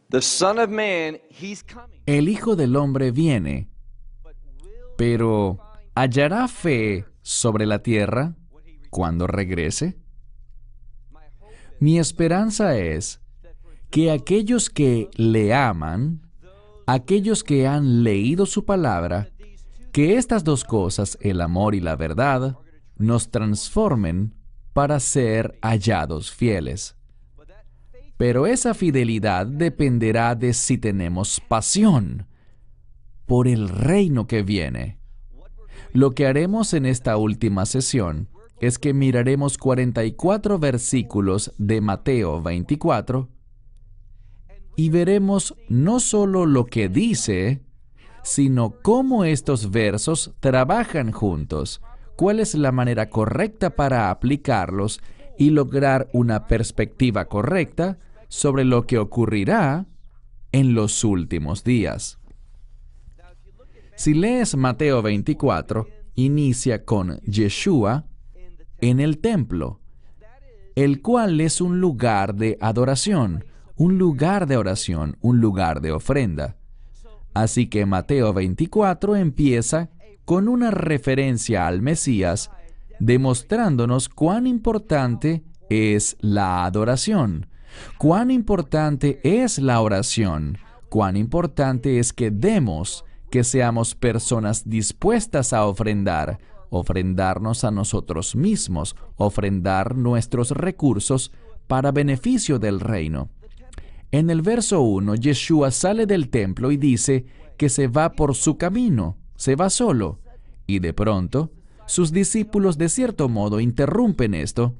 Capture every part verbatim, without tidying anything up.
The Son of Man, he's coming. El Hijo del Hombre viene, pero ¿hallará fe sobre la tierra cuando regrese? Mi esperanza es que aquellos que le aman, aquellos que han leído su palabra, que estas dos cosas, el amor y la verdad, nos transformen para ser hallados fieles. Pero esa fidelidad dependerá de si tenemos pasión por el reino que viene. Lo que haremos en esta última sesión es que miraremos cuarenta y cuatro versículos de Mateo veinticuatro y veremos no solo lo que dice, sino cómo estos versos trabajan juntos, cuál es la manera correcta para aplicarlos y lograr una perspectiva correcta sobre lo que ocurrirá en los últimos días. Si lees Mateo veinticuatro, inicia con Yeshua en el templo, el cual es un lugar de adoración, un lugar de oración, un lugar de ofrenda. Así que Mateo veinticuatro empieza con una referencia al Mesías, demostrándonos cuán importante es la adoración, cuán importante es la oración, cuán importante es que demos, que seamos personas dispuestas a ofrendar, ofrendarnos a nosotros mismos, ofrendar nuestros recursos para beneficio del reino. En el verso uno, Yeshua sale del templo y dice que se va por su camino, se va solo, y de pronto, sus discípulos de cierto modo interrumpen esto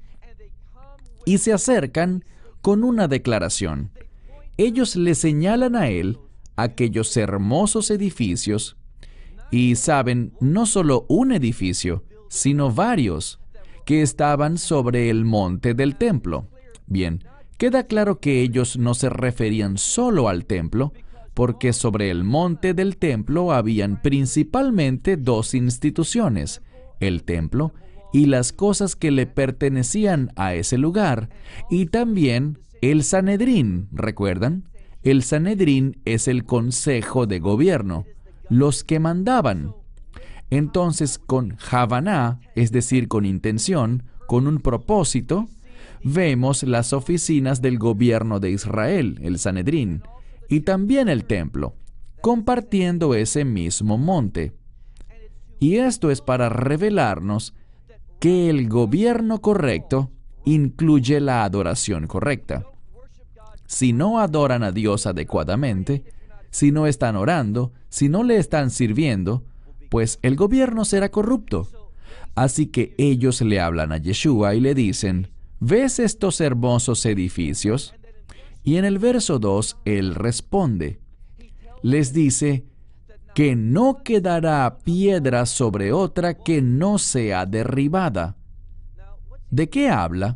y se acercan con una declaración. Ellos le señalan a él aquellos hermosos edificios y saben no solo un edificio, sino varios que estaban sobre el monte del templo. Bien, queda claro que ellos no se referían solo al templo, porque sobre el monte del templo habían principalmente dos instituciones, el templo y las cosas que le pertenecían a ese lugar, y también el Sanedrín, ¿recuerdan? El Sanedrín es el consejo de gobierno, los que mandaban. Entonces, con Havaná, es decir, con intención, con un propósito, vemos las oficinas del gobierno de Israel, el Sanedrín, y también el templo, compartiendo ese mismo monte. Y esto es para revelarnos que el gobierno correcto incluye la adoración correcta. Si no adoran a Dios adecuadamente, si no están orando, si no le están sirviendo, pues el gobierno será corrupto. Así que ellos le hablan a Yeshua y le dicen, ¿ves estos hermosos edificios? Y en el verso dos, él responde. Les dice que no quedará piedra sobre otra que no sea derribada. ¿De qué habla?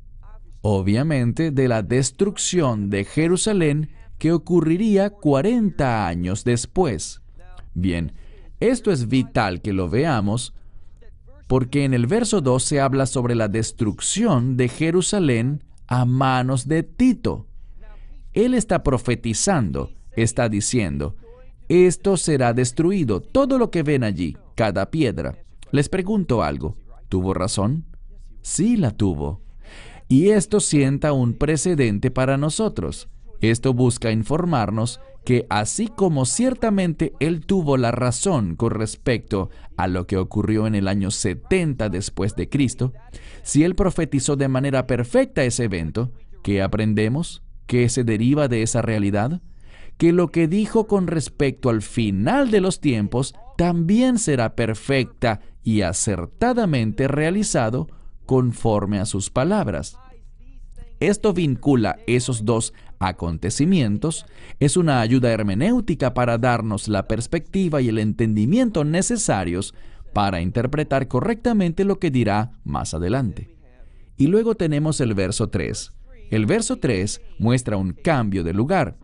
Obviamente de la destrucción de Jerusalén que ocurriría cuarenta años después. Bien, esto es vital que lo veamos, porque en el verso dos se habla sobre la destrucción de Jerusalén a manos de Tito. Él está profetizando, está diciendo, esto será destruido, todo lo que ven allí, cada piedra. Les pregunto algo, ¿tuvo razón? Sí la tuvo. Y esto sienta un precedente para nosotros. Esto busca informarnos que así como ciertamente él tuvo la razón con respecto a lo que ocurrió en el año setenta después de Cristo, si él profetizó de manera perfecta ese evento, ¿qué aprendemos? ¿Qué se deriva de esa realidad? Que lo que dijo con respecto al final de los tiempos también será perfecta y acertadamente realizado conforme a sus palabras. Esto vincula esos dos acontecimientos, es una ayuda hermenéutica para darnos la perspectiva y el entendimiento necesarios para interpretar correctamente lo que dirá más adelante. Y luego tenemos el verso tres. El verso tres muestra un cambio de lugar.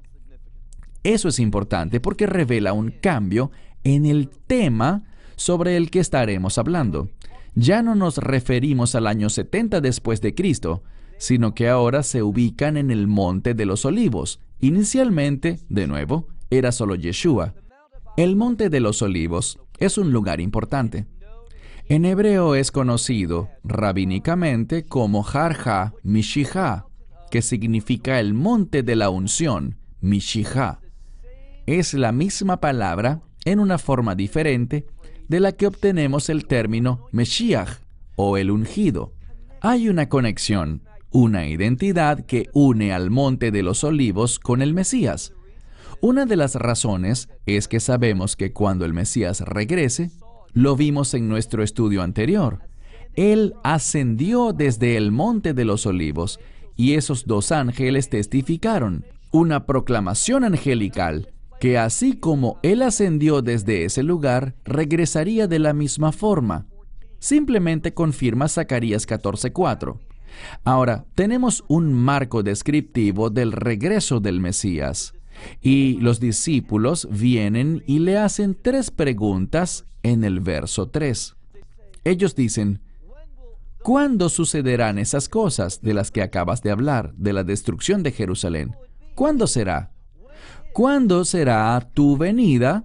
Eso es importante porque revela un cambio en el tema sobre el que estaremos hablando. Ya no nos referimos al año setenta después de Cristo, sino que ahora se ubican en el Monte de los Olivos, Inicialmente, de nuevo, era solo Yeshua. El Monte de los Olivos es un lugar importante. En hebreo es conocido rabínicamente como Har HaMishijá, que significa el monte de la unción, Mishijá. Es la misma palabra en una forma diferente de la que obtenemos el término Meshiach o el ungido. Hay una conexión, una identidad que une al Monte de los Olivos con el Mesías. Una de las razones es que sabemos que cuando el Mesías regrese, lo vimos en nuestro estudio anterior. Él ascendió desde el Monte de los Olivos y esos dos ángeles testificaron, una proclamación angelical, que así como Él ascendió desde ese lugar, regresaría de la misma forma. Simplemente confirma Zacarías catorce cuatro. Ahora, tenemos un marco descriptivo del regreso del Mesías. Y los discípulos vienen y le hacen tres preguntas en el verso tres. Ellos dicen, ¿cuándo sucederán esas cosas de las que acabas de hablar, de la destrucción de Jerusalén? ¿Cuándo será? ¿Cuándo será tu venida?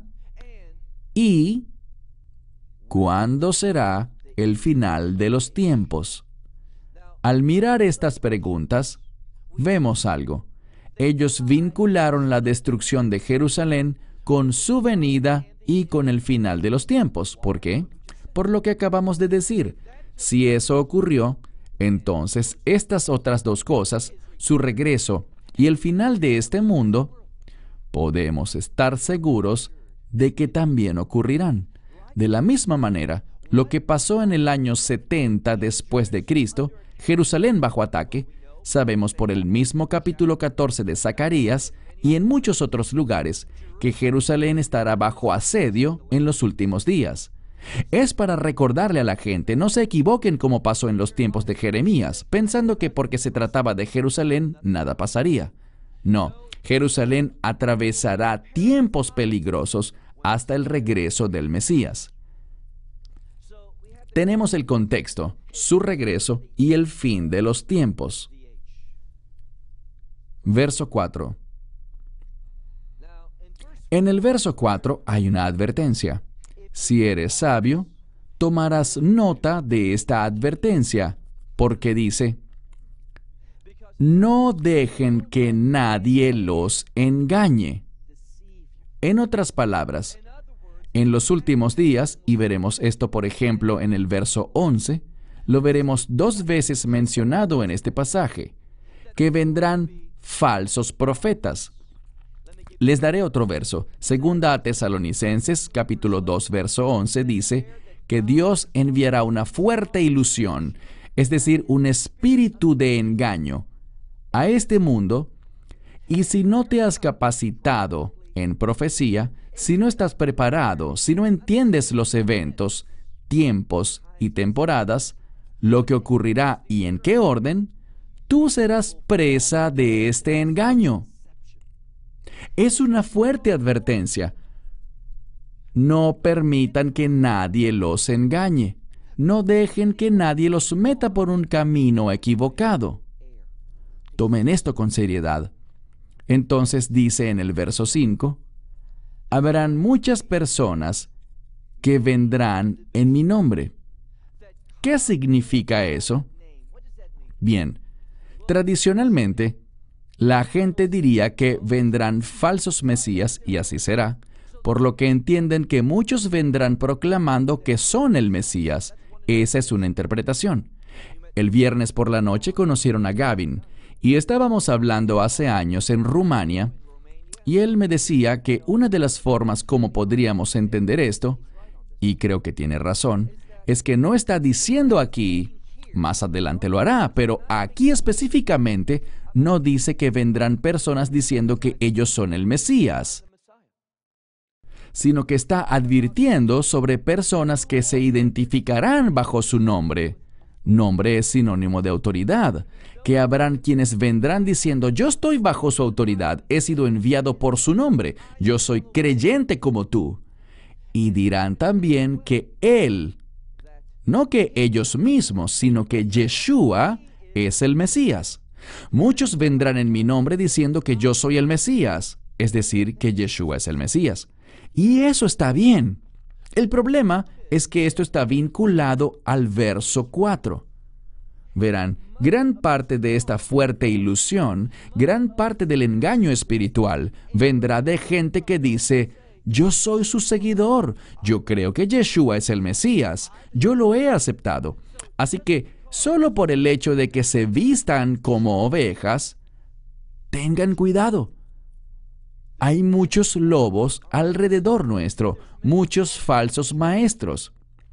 ¿Y cuándo será el final de los tiempos? Al mirar estas preguntas, vemos algo. Ellos vincularon la destrucción de Jerusalén con su venida y con el final de los tiempos. ¿Por qué? Por lo que acabamos de decir. Si eso ocurrió, entonces estas otras dos cosas, su regreso y el final de este mundo, podemos estar seguros de que también ocurrirán. De la misma manera, lo que pasó en el año setenta después de Cristo, Jerusalén bajo ataque, sabemos por el mismo capítulo catorce de Zacarías y en muchos otros lugares que Jerusalén estará bajo asedio en los últimos días. Es para recordarle a la gente, no se equivoquen como pasó en los tiempos de Jeremías, pensando que porque se trataba de Jerusalén, nada pasaría. No, Jerusalén atravesará tiempos peligrosos hasta el regreso del Mesías. Tenemos el contexto, su regreso y el fin de los tiempos. Verso cuatro. En el verso cuatro hay una advertencia. Si eres sabio, tomarás nota de esta advertencia, porque dice, no dejen que nadie los engañe. En otras palabras, en los últimos días, y veremos esto por ejemplo en el verso once, lo veremos dos veces mencionado en este pasaje, que vendrán falsos profetas. Les daré otro verso. Segunda a Tesalonicenses, capítulo dos, verso once, dice que Dios enviará una fuerte ilusión, es decir, un espíritu de engaño, a este mundo, y si no te has capacitado en profecía, si no estás preparado, si no entiendes los eventos, tiempos y temporadas, lo que ocurrirá y en qué orden, tú serás presa de este engaño. Es una fuerte advertencia. No permitan que nadie los engañe. No dejen que nadie los meta por un camino equivocado. Tomen esto con seriedad. Entonces dice en el verso cinco, habrán muchas personas que vendrán en mi nombre. ¿Qué significa eso? Bien, tradicionalmente, la gente diría que vendrán falsos mesías, y así será, por lo que entienden que muchos vendrán proclamando que son el Mesías. Esa es una interpretación. El viernes por la noche conocieron a Gavin, y estábamos hablando hace años en Rumania, y él me decía que una de las formas como podríamos entender esto, y creo que tiene razón, es que no está diciendo aquí, más adelante lo hará, pero aquí específicamente no dice que vendrán personas diciendo que ellos son el Mesías, sino que está advirtiendo sobre personas que se identificarán bajo su nombre. Nombre es sinónimo de autoridad, que habrán quienes vendrán diciendo, yo estoy bajo su autoridad, he sido enviado por su nombre, yo soy creyente como tú. Y dirán también que Él, no que ellos mismos, sino que Yeshua es el Mesías. Muchos vendrán en mi nombre diciendo que yo soy el Mesías, es decir, que Yeshua es el Mesías. Y eso está bien. El problema es que esto está vinculado al verso cuatro. Verán, gran parte de esta fuerte ilusión, gran parte del engaño espiritual, vendrá de gente que dice: yo soy su seguidor, yo creo que Yeshua es el Mesías, yo lo he aceptado. Así que, solo por el hecho de que se vistan como ovejas, tengan cuidado. Hay muchos lobos alrededor nuestro, muchos falsos maestros.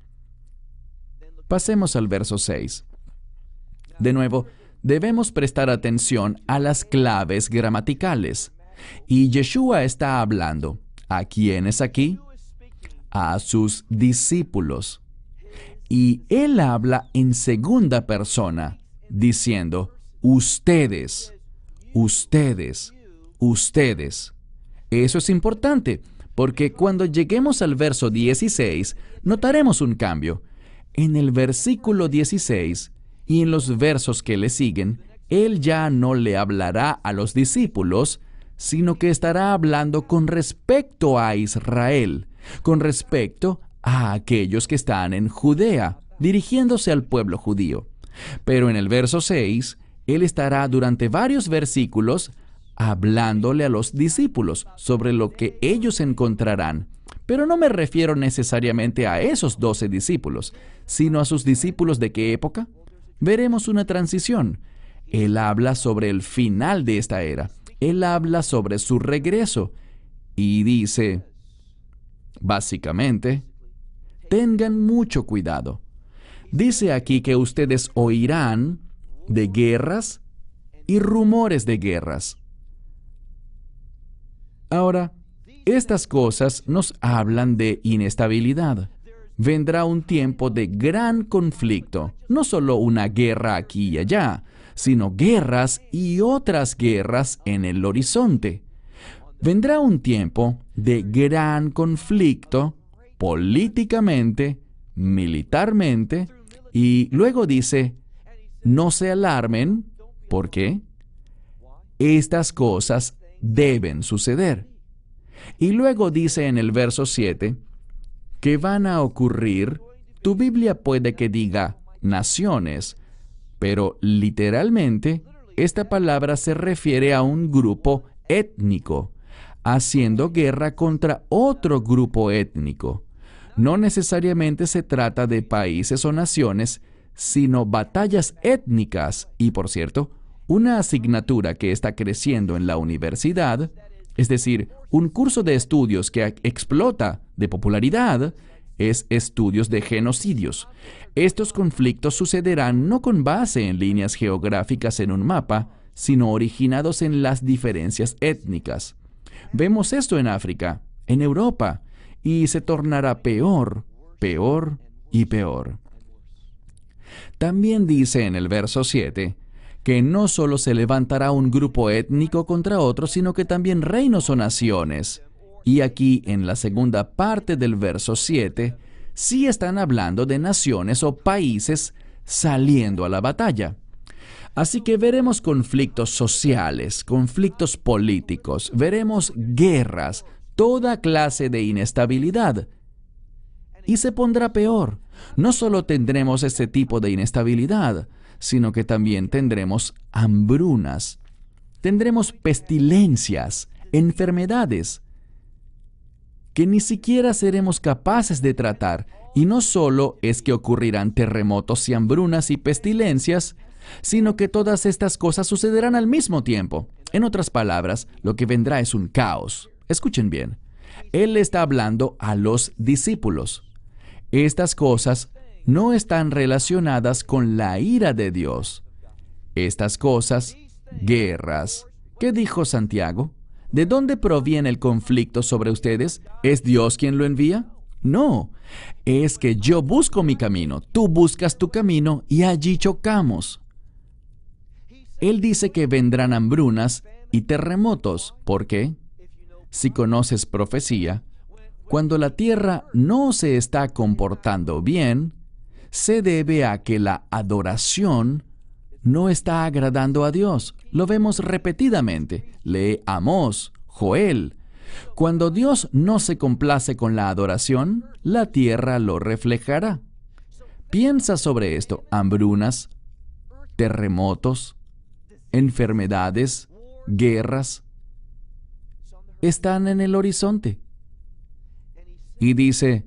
Pasemos al verso seis. De nuevo, debemos prestar atención a las claves gramaticales. Y Yeshua está hablando. ¿A quiénes aquí? A sus discípulos. Y él habla en segunda persona, diciendo: ustedes, ustedes, ustedes. Eso es importante, porque cuando lleguemos al verso dieciséis, notaremos un cambio. En el versículo dieciséis y en los versos que le siguen, él ya no le hablará a los discípulos, sino que estará hablando con respecto a Israel, con respecto a aquellos que están en Judea, dirigiéndose al pueblo judío. Pero en el verso seis, él estará durante varios versículos hablándole a los discípulos sobre lo que ellos encontrarán. Pero no me refiero necesariamente a esos doce discípulos, sino a sus discípulos ¿de qué época? Veremos una transición. Él habla sobre el final de esta era. Él habla sobre su regreso y dice, básicamente, tengan mucho cuidado. Dice aquí que ustedes oirán de guerras y rumores de guerras. Ahora, estas cosas nos hablan de inestabilidad. Vendrá un tiempo de gran conflicto, no solo una guerra aquí y allá, sino guerras y otras guerras en el horizonte. Vendrá un tiempo de gran conflicto políticamente, militarmente, y luego dice, no se alarmen, ¿por qué? Estas cosas deben suceder. Y luego dice en el verso siete, que van a ocurrir, tu Biblia puede que diga naciones, pero literalmente esta palabra se refiere a un grupo étnico, haciendo guerra contra otro grupo étnico. No necesariamente se trata de países o naciones, sino batallas étnicas. Y por cierto, una asignatura que está creciendo en la universidad, es decir, un curso de estudios que explota de popularidad, es estudios de genocidios. Estos conflictos sucederán no con base en líneas geográficas en un mapa, sino originados en las diferencias étnicas. Vemos esto en África, en Europa, y se tornará peor, peor y peor. También dice en el verso siete, que no solo se levantará un grupo étnico contra otro, sino que también reinos o naciones. Y aquí, en la segunda parte del verso siete, sí están hablando de naciones o países saliendo a la batalla. Así que veremos conflictos sociales, conflictos políticos, veremos guerras, toda clase de inestabilidad. Y se pondrá peor. No solo tendremos este tipo de inestabilidad, sino que también tendremos hambrunas, tendremos pestilencias, enfermedades, que ni siquiera seremos capaces de tratar. Y no solo es que ocurrirán terremotos y hambrunas y pestilencias, sino que todas estas cosas sucederán al mismo tiempo. En otras palabras, lo que vendrá es un caos. Escuchen bien. Él está hablando a los discípulos. Estas cosas no están relacionadas con la ira de Dios. Estas cosas, guerras. ¿Qué dijo Santiago? ¿De dónde proviene el conflicto sobre ustedes? ¿Es Dios quien lo envía? No, es que yo busco mi camino, tú buscas tu camino y allí chocamos. Él dice que vendrán hambrunas y terremotos. ¿Por qué? Si conoces profecía, cuando la tierra no se está comportando bien, se debe a que la adoración no está agradando a Dios. Lo vemos repetidamente. Lee Amós, Joel. Cuando Dios no se complace con la adoración, la tierra lo reflejará. Piensa sobre esto. Hambrunas, terremotos, enfermedades, guerras, están en el horizonte. Y dice,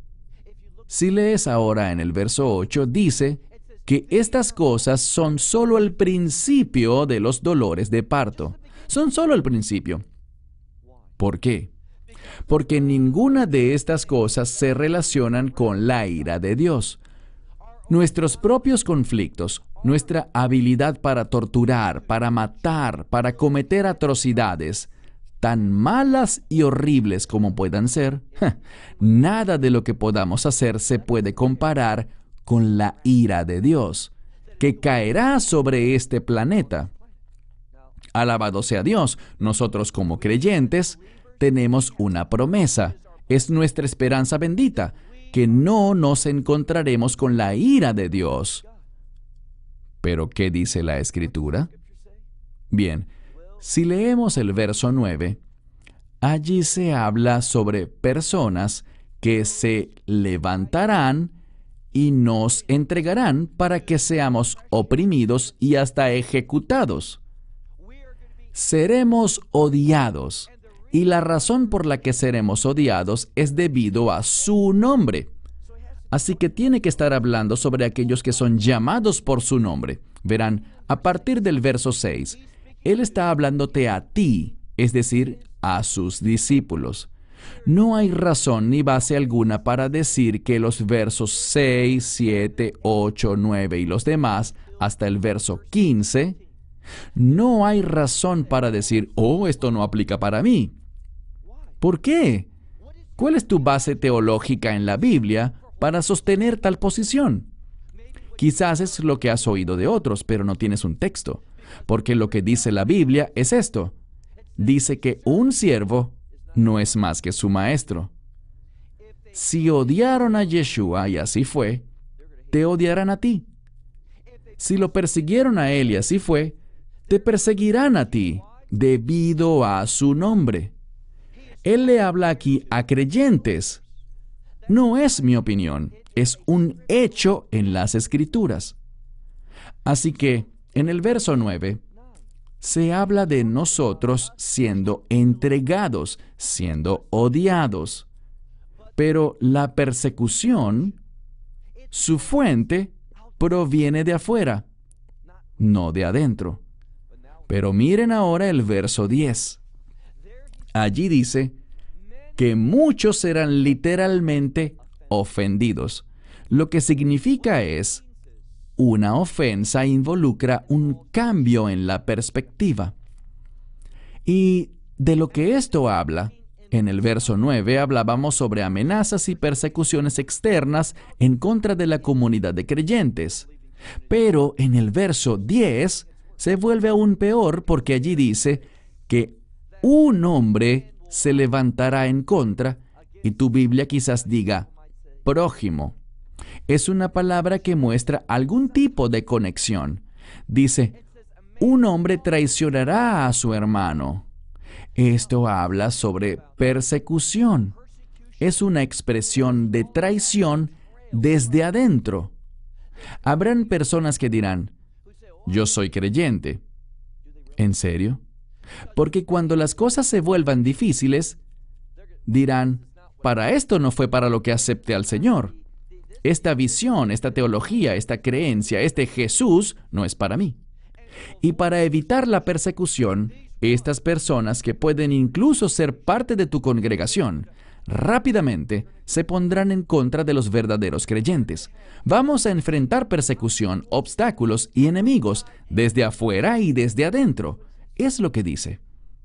si lees ahora en el verso ocho, dice que estas cosas son solo el principio de los dolores de parto. Son solo el principio. ¿Por qué? Porque ninguna de estas cosas se relacionan con la ira de Dios. Nuestros propios conflictos, nuestra habilidad para torturar, para matar, para cometer atrocidades, tan malas y horribles como puedan ser, nada de lo que podamos hacer se puede comparar con la ira de Dios, que caerá sobre este planeta. Alabado sea Dios, nosotros como creyentes tenemos una promesa. Es nuestra esperanza bendita, que no nos encontraremos con la ira de Dios. ¿Pero qué dice la Escritura? Bien, si leemos el verso nueve, allí se habla sobre personas que se levantarán y nos entregarán para que seamos oprimidos y hasta ejecutados. Seremos odiados, y la razón por la que seremos odiados es debido a su nombre. Así que tiene que estar hablando sobre aquellos que son llamados por su nombre. Verán, a partir del verso seis, Él está hablándote a ti, es decir, a sus discípulos. No hay razón ni base alguna para decir que los versos seis, siete, ocho, nueve y los demás, hasta el verso quince, no hay razón para decir, oh, esto no aplica para mí. ¿Por qué? ¿Cuál es tu base teológica en la Biblia para sostener tal posición? Quizás es lo que has oído de otros, pero no tienes un texto. Porque lo que dice la Biblia es esto. Dice que un siervo no es más que su maestro. Si odiaron a Yeshua, y así fue, te odiarán a ti. Si lo persiguieron a él, y así fue, te perseguirán a ti, debido a su nombre. Él le habla aquí a creyentes. No es mi opinión, es un hecho en las Escrituras. Así que, en el verso nueve, se habla de nosotros siendo entregados, siendo odiados. Pero la persecución, su fuente, proviene de afuera, no de adentro. Pero miren ahora el verso diez. Allí dice que muchos serán literalmente ofendidos. Lo que significa es, una ofensa involucra un cambio en la perspectiva. Y de lo que esto habla, en el verso nueve hablábamos sobre amenazas y persecuciones externas en contra de la comunidad de creyentes. Pero en el verso diez se vuelve aún peor porque allí dice que un hombre se levantará en contra, y tu Biblia quizás diga prójimo. Es una palabra que muestra algún tipo de conexión. Dice, un hombre traicionará a su hermano. Esto habla sobre persecución. Es una expresión de traición desde adentro. Habrán personas que dirán, yo soy creyente. ¿En serio? Porque cuando las cosas se vuelvan difíciles, dirán, para esto no fue para lo que acepté al Señor. Esta visión, esta teología, esta creencia, este Jesús no es para mí. Y para evitar la persecución, estas personas que pueden incluso ser parte de tu congregación, rápidamente se pondrán en contra de los verdaderos creyentes. Vamos a enfrentar persecución, obstáculos y enemigos desde afuera y desde adentro. Es lo que dice.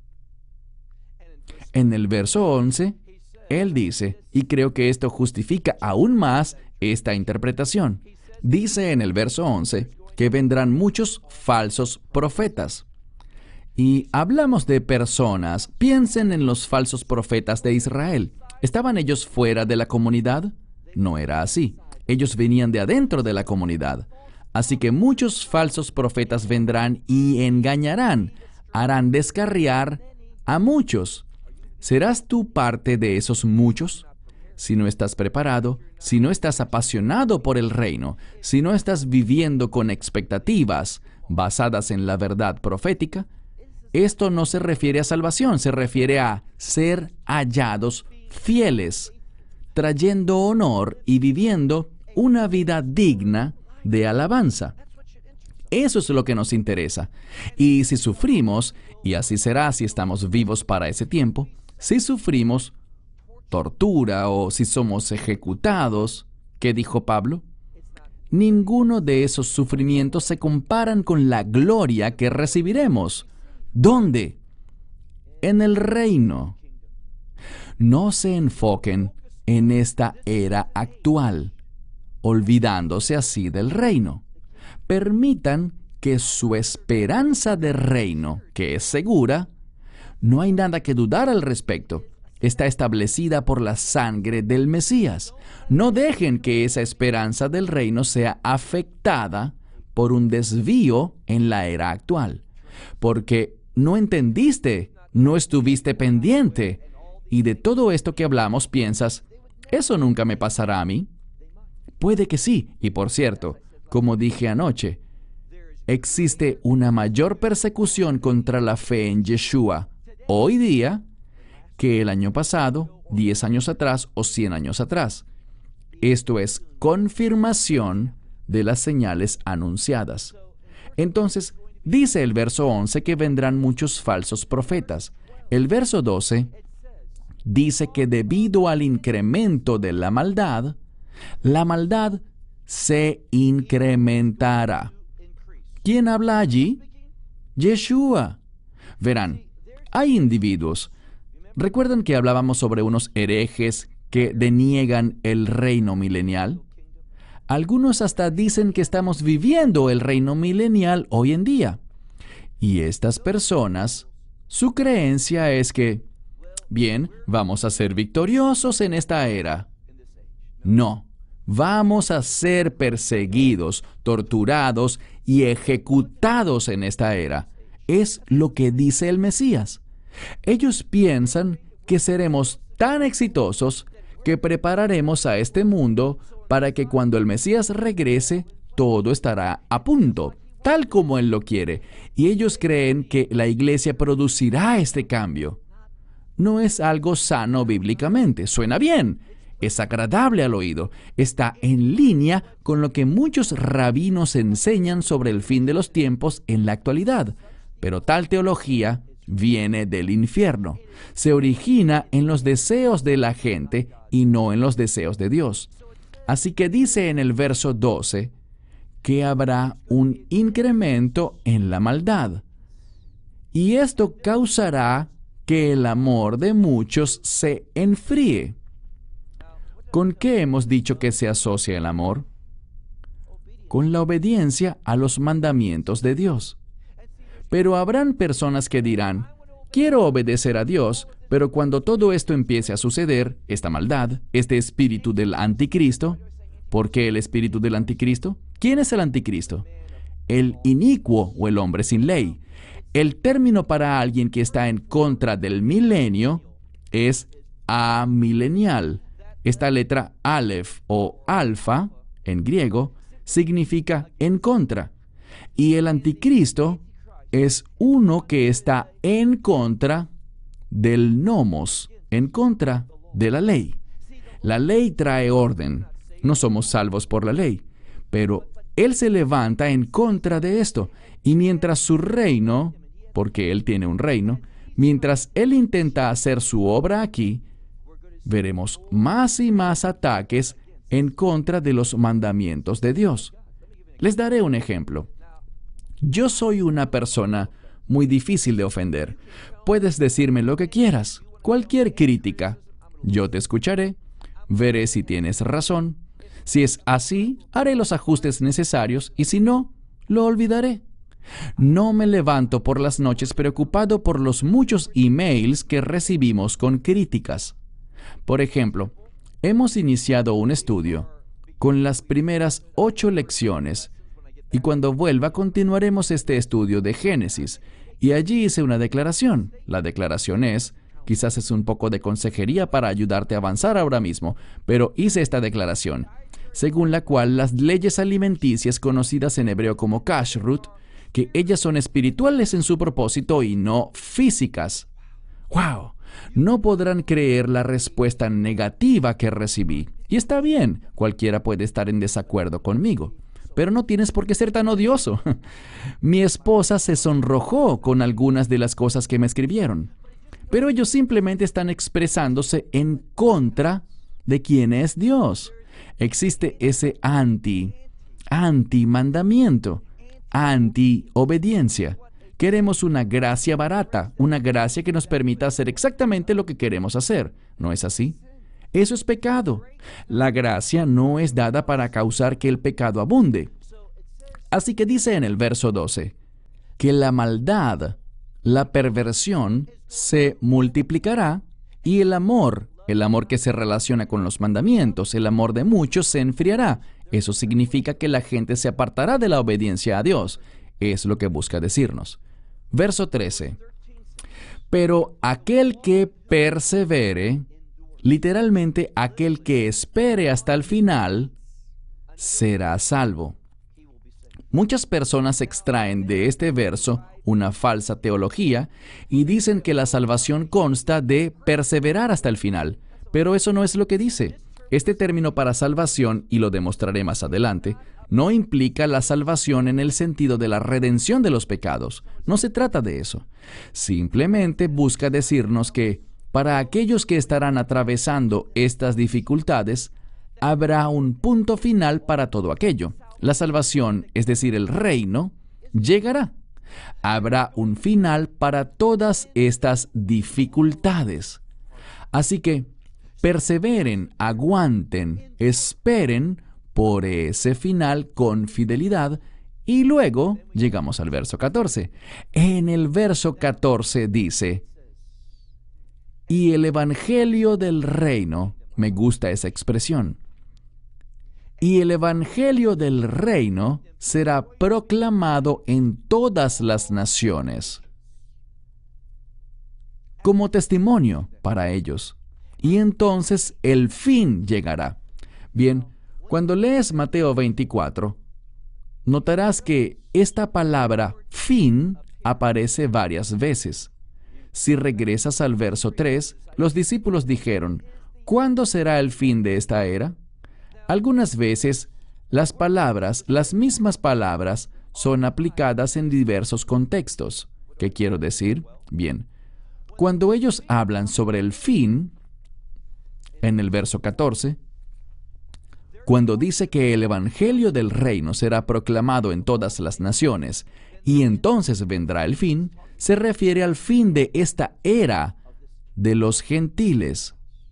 En el verso once, Él dice, y creo que esto justifica aún más esta interpretación. Dice en el verso once que vendrán muchos falsos profetas. Y hablamos de personas. Piensen en los falsos profetas de Israel. ¿Estaban ellos fuera de la comunidad? No era así. Ellos venían de adentro de la comunidad. Así que muchos falsos profetas vendrán y engañarán, harán descarriar a muchos. ¿Serás tú parte de esos muchos? Si no estás preparado, si no estás apasionado por el reino, si no estás viviendo con expectativas basadas en la verdad profética, esto no se refiere a salvación, se refiere a ser hallados fieles, trayendo honor y viviendo una vida digna de alabanza. Eso es lo que nos interesa. Y si sufrimos, y así será si estamos vivos para ese tiempo, si sufrimos tortura o si somos ejecutados, ¿qué dijo Pablo? Ninguno de esos sufrimientos se comparan con la gloria que recibiremos. ¿Dónde? En el reino. No se enfoquen en esta era actual, olvidándose así del reino. Permitan que su esperanza de reino, que es segura, no hay nada que dudar al respecto, está establecida por la sangre del Mesías. No dejen que esa esperanza del reino sea afectada por un desvío en la era actual, porque no entendiste, no estuviste pendiente, y de todo esto que hablamos piensas, ¿eso nunca me pasará a mí? Puede que sí, y por cierto, como dije anoche, existe una mayor persecución contra la fe en Yeshua hoy día que el año pasado, diez años atrás o cien años atrás. Esto es confirmación de las señales anunciadas. Entonces, dice el verso once que vendrán muchos falsos profetas. El verso doce dice que debido al incremento de la maldad, la maldad se incrementará. ¿Quién habla allí? Yeshua. Verán, hay individuos. ¿Recuerdan que hablábamos sobre unos herejes que deniegan el reino milenial? Algunos hasta dicen que estamos viviendo el reino milenial hoy en día. Y estas personas, su creencia es que, bien, vamos a ser victoriosos en esta era. No, vamos a ser perseguidos, torturados y ejecutados en esta era. Es lo que dice el Mesías. Ellos piensan que seremos tan exitosos que prepararemos a este mundo para que cuando el Mesías regrese, todo estará a punto, tal como Él lo quiere. Y ellos creen que la iglesia producirá este cambio. No es algo sano bíblicamente. Suena bien, es agradable al oído, está en línea con lo que muchos rabinos enseñan sobre el fin de los tiempos en la actualidad. Pero tal teología viene del infierno. Se origina en los deseos de la gente y no en los deseos de Dios. Así que dice en el verso doce que habrá un incremento en la maldad. Y esto causará que el amor de muchos se enfríe. ¿Con qué hemos dicho que se asocia el amor? Con la obediencia a los mandamientos de Dios. Pero habrán personas que dirán, quiero obedecer a Dios, pero cuando todo esto empiece a suceder, esta maldad, este espíritu del anticristo, ¿por qué el espíritu del anticristo? ¿Quién es el anticristo? El inicuo o el hombre sin ley. El término para alguien que está en contra del milenio es amilenial. Esta letra Aleph o alfa, en griego, significa en contra. Y el anticristo es uno que está en contra del nomos, en contra de la ley. La ley trae orden. No somos salvos por la ley, pero Él se levanta en contra de esto. Y mientras su reino, porque Él tiene un reino, mientras Él intenta hacer su obra aquí, veremos más y más ataques en contra de los mandamientos de Dios. Les daré un ejemplo. Yo soy una persona muy difícil de ofender. Puedes decirme lo que quieras, cualquier crítica. Yo te escucharé, veré si tienes razón. Si es así, haré los ajustes necesarios y si no, lo olvidaré. No me levanto por las noches preocupado por los muchos emails que recibimos con críticas. Por ejemplo, hemos iniciado un estudio con las primeras ocho lecciones Y cuando vuelva, continuaremos este estudio de Génesis. Y allí hice una declaración. La declaración es, quizás es un poco de consejería para ayudarte a avanzar ahora mismo, pero hice esta declaración, según la cual las leyes alimenticias conocidas en hebreo como kashrut, que ellas son espirituales en su propósito y no físicas. ¡Wow! No podrán creer la respuesta negativa que recibí. Y está bien, cualquiera puede estar en desacuerdo conmigo, pero no tienes por qué ser tan odioso. Mi esposa se sonrojó con algunas de las cosas que me escribieron, pero ellos simplemente están expresándose en contra de quién es Dios. Existe ese anti, anti-mandamiento, anti-obediencia. Queremos una gracia barata, una gracia que nos permita hacer exactamente lo que queremos hacer. ¿No es así? Eso es pecado. La gracia no es dada para causar que el pecado abunde. Así que dice en el verso doce, que la maldad, la perversión, se multiplicará y el amor, el amor que se relaciona con los mandamientos, el amor de muchos se enfriará. Eso significa que la gente se apartará de la obediencia a Dios. Es lo que busca decirnos. Verso trece. Pero aquel que persevere, literalmente aquel que espere hasta el final, será salvo. Muchas personas extraen de este verso una falsa teología y dicen que la salvación consta de perseverar hasta el final, pero eso no es lo que dice. Este término para salvación, y lo demostraré más adelante, no implica la salvación en el sentido de la redención de los pecados. No se trata de eso. Simplemente busca decirnos que para aquellos que estarán atravesando estas dificultades, habrá un punto final para todo aquello. La salvación, es decir, el reino, llegará. Habrá un final para todas estas dificultades. Así que perseveren, aguanten, esperen por ese final con fidelidad. Y luego llegamos al verso catorce. En el verso catorce dice, y el evangelio del reino, me gusta esa expresión, y el evangelio del reino será proclamado en todas las naciones, como testimonio para ellos. Y entonces el fin llegará. Bien, cuando lees Mateo veinticuatro, notarás que esta palabra fin aparece varias veces. Si regresas al verso tres, los discípulos dijeron, ¿cuándo será el fin de esta era? Algunas veces, las palabras, las mismas palabras, son aplicadas en diversos contextos. ¿Qué quiero decir? Bien, cuando ellos hablan sobre el fin, en el verso catorce, cuando dice que el evangelio del reino será proclamado en todas las naciones, y entonces vendrá el fin, se refiere al fin de esta era de los gentiles.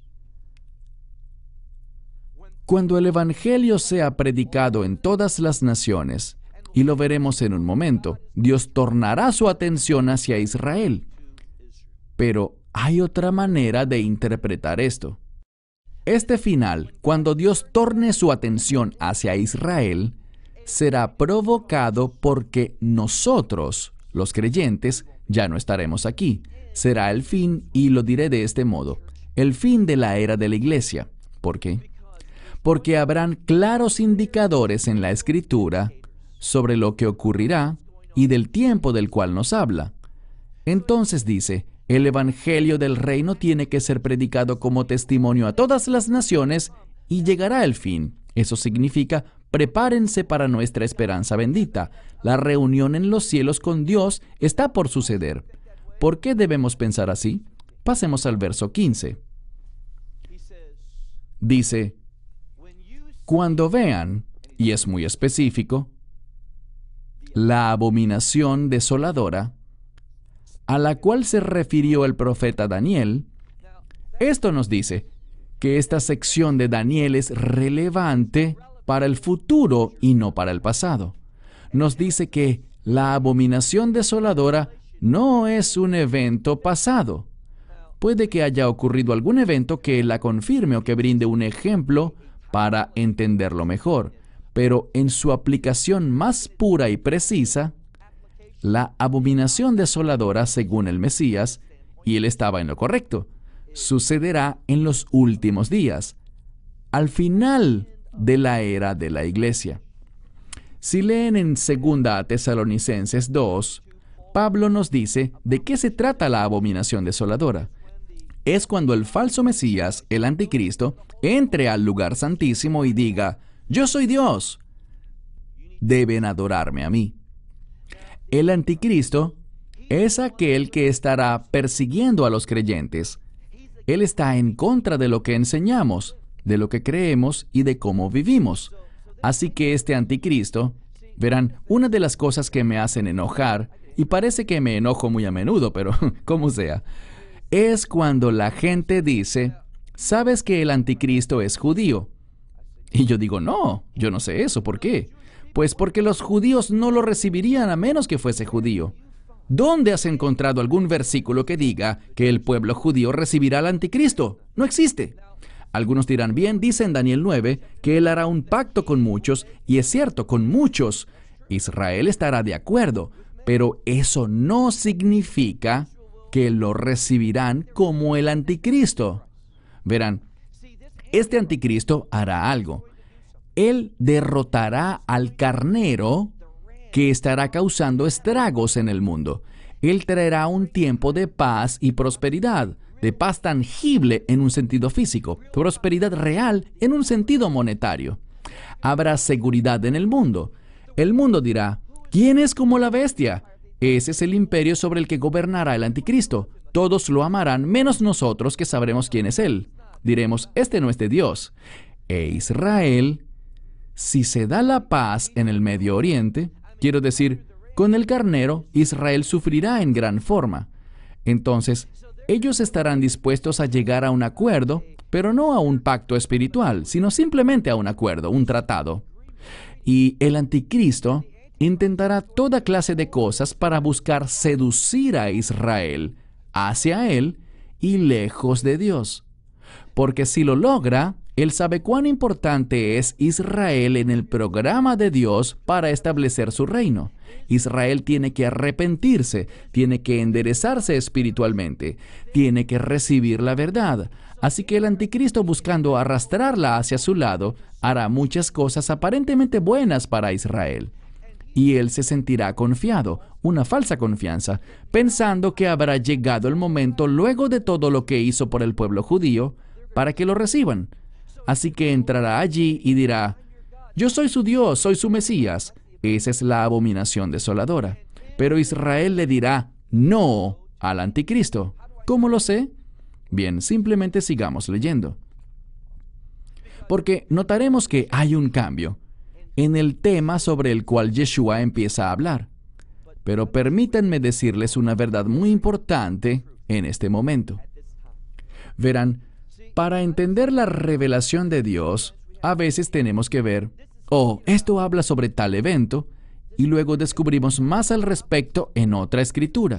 Cuando el evangelio sea predicado en todas las naciones, y lo veremos en un momento, Dios tornará su atención hacia Israel. Pero hay otra manera de interpretar esto. Este final, cuando Dios torne su atención hacia Israel, será provocado porque nosotros, los creyentes, ya no estaremos aquí. Será el fin, y lo diré de este modo, el fin de la era de la iglesia. ¿Por qué? Porque habrán claros indicadores en la Escritura sobre lo que ocurrirá y del tiempo del cual nos habla. Entonces dice, el evangelio del reino tiene que ser predicado como testimonio a todas las naciones y llegará el fin. Eso significa, prepárense para nuestra esperanza bendita. La reunión en los cielos con Dios está por suceder. ¿Por qué debemos pensar así? Pasemos al verso quince. Dice, cuando vean, y es muy específico, la abominación desoladora, a la cual se refirió el profeta Daniel, esto nos dice que esta sección de Daniel es relevante para el futuro y no para el pasado. Nos dice que la abominación desoladora no es un evento pasado. Puede que haya ocurrido algún evento que la confirme o que brinde un ejemplo para entenderlo mejor. pero en su aplicación más pura y precisa, la abominación desoladora, según el Mesías, y él estaba en lo correcto, sucederá en los últimos días, al final de la era de la iglesia. Si leen en segunda Tesalonicenses dos, Pablo nos dice de qué se trata la abominación desoladora. Es cuando el falso Mesías, el anticristo, entre al lugar santísimo y diga, «Yo soy Dios. Deben adorarme a mí». El anticristo es aquel que estará persiguiendo a los creyentes. Él está en contra de lo que enseñamos, de lo que creemos y de cómo vivimos. Así que este anticristo, verán, una de las cosas que me hacen enojar, y parece que me enojo muy a menudo, pero como sea, es cuando la gente dice, ¿sabes que el anticristo es judío? Y yo digo, no, yo no sé eso, ¿por qué? Pues porque los judíos no lo recibirían a menos que fuese judío. ¿Dónde has encontrado algún versículo que diga que el pueblo judío recibirá al anticristo? No existe. Algunos dirán, bien, dice en Daniel nueve que él hará un pacto con muchos, y es cierto, con muchos. Israel estará de acuerdo, pero eso no significa que lo recibirán como el anticristo. Verán, este anticristo hará algo. Él derrotará al carnero que estará causando estragos en el mundo. Él traerá un tiempo de paz y prosperidad, de paz tangible en un sentido físico, prosperidad real en un sentido monetario. Habrá seguridad en el mundo. El mundo dirá, ¿quién es como la bestia? Ese es el imperio sobre el que gobernará el anticristo. Todos lo amarán, menos nosotros que sabremos quién es él. Diremos, este no es de Dios. E Israel, si se da la paz en el Medio Oriente, quiero decir, con el carnero, Israel sufrirá en gran forma. Entonces, ellos estarán dispuestos a llegar a un acuerdo, pero no a un pacto espiritual, sino simplemente a un acuerdo, un tratado. Y el anticristo intentará toda clase de cosas para buscar seducir a Israel hacia él y lejos de Dios. Porque si lo logra, él sabe cuán importante es Israel en el programa de Dios para establecer su reino. Israel tiene que arrepentirse, tiene que enderezarse espiritualmente, tiene que recibir la verdad. Así que el anticristo, buscando arrastrarla hacia su lado, hará muchas cosas aparentemente buenas para Israel. Y él se sentirá confiado, una falsa confianza, pensando que habrá llegado el momento, luego de todo lo que hizo por el pueblo judío, para que lo reciban. Así que entrará allí y dirá, yo soy su Dios, soy su Mesías. Esa es la abominación desoladora. Pero Israel le dirá no al anticristo. ¿Cómo lo sé? Bien, simplemente sigamos leyendo. Porque notaremos que hay un cambio en el tema sobre el cual Yeshua empieza a hablar. Pero permítanme decirles una verdad muy importante en este momento. Verán, para entender la revelación de Dios, a veces tenemos que ver, oh, esto habla sobre tal evento, y luego descubrimos más al respecto en otra escritura.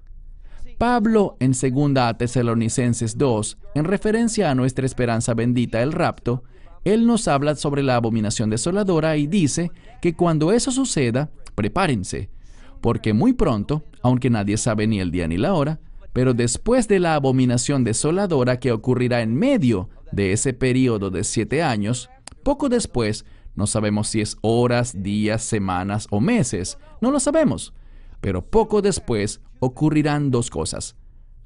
Pablo, en segunda Tesalonicenses dos, en referencia a nuestra esperanza bendita, el rapto, él nos habla sobre la abominación desoladora y dice que cuando eso suceda, prepárense, porque muy pronto, aunque nadie sabe ni el día ni la hora, pero después de la abominación desoladora que ocurrirá en medio de ese período de siete años, poco después, no sabemos si es horas, días, semanas o meses, no lo sabemos, pero poco después ocurrirán dos cosas.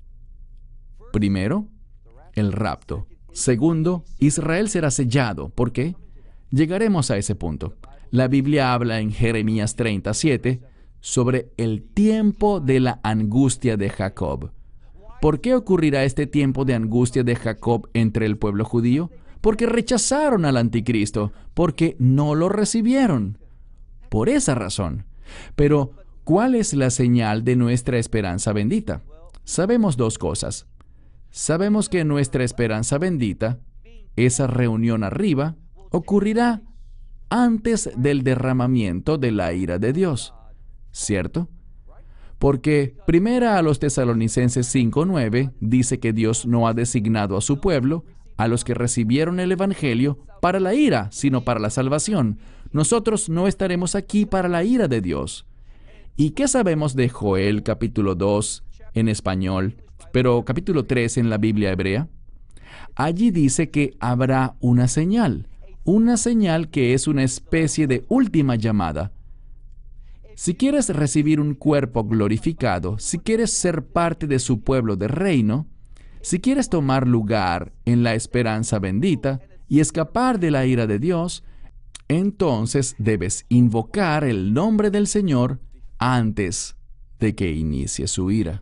Primero, el rapto. Segundo, Israel será sellado. ¿Por qué? Llegaremos a ese punto. La Biblia habla en Jeremías treinta y siete sobre el tiempo de la angustia de Jacob. ¿Por qué ocurrirá este tiempo de angustia de Jacob entre el pueblo judío? Porque rechazaron al anticristo, porque no lo recibieron. Por esa razón. Pero, ¿cuál es la señal de nuestra esperanza bendita? Sabemos dos cosas. Sabemos que nuestra esperanza bendita, esa reunión arriba, ocurrirá antes del derramamiento de la ira de Dios. ¿Cierto? Porque primera a los Tesalonicenses cinco nueve dice que Dios no ha designado a su pueblo, a los que recibieron el Evangelio, para la ira, sino para la salvación. nosotros no estaremos aquí para la ira de Dios. ¿Y qué sabemos de Joel capítulo dos en español, pero capítulo tres en la Biblia hebrea? Allí dice que habrá una señal, una señal que es una especie de última llamada. Si quieres recibir un cuerpo glorificado, si quieres ser parte de su pueblo de reino, si quieres tomar lugar en la esperanza bendita y escapar de la ira de Dios, entonces debes invocar el nombre del Señor antes de que inicie su ira.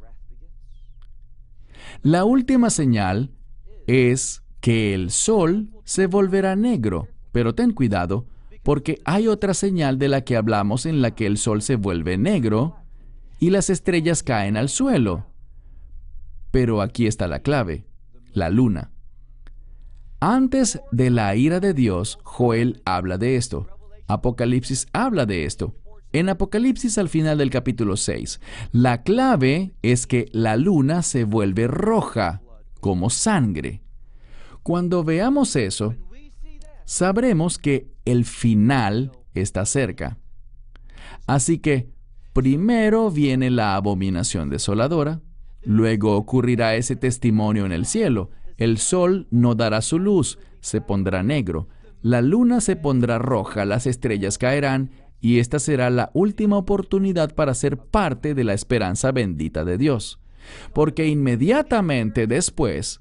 La última señal es que el sol se volverá negro, pero ten cuidado, porque hay otra señal de la que hablamos en la que el sol se vuelve negro y las estrellas caen al suelo. Pero aquí está la clave, la luna. Antes de la ira de Dios, Joel habla de esto. Apocalipsis habla de esto. En Apocalipsis al final del capítulo seis, la clave es que la luna se vuelve roja, como sangre. Cuando veamos eso, sabremos que el final está cerca. Así que, primero viene la abominación desoladora, luego ocurrirá ese testimonio en el cielo. El sol no dará su luz, se pondrá negro, la luna se pondrá roja, las estrellas caerán, y esta será la última oportunidad para ser parte de la esperanza bendita de Dios. Porque inmediatamente después,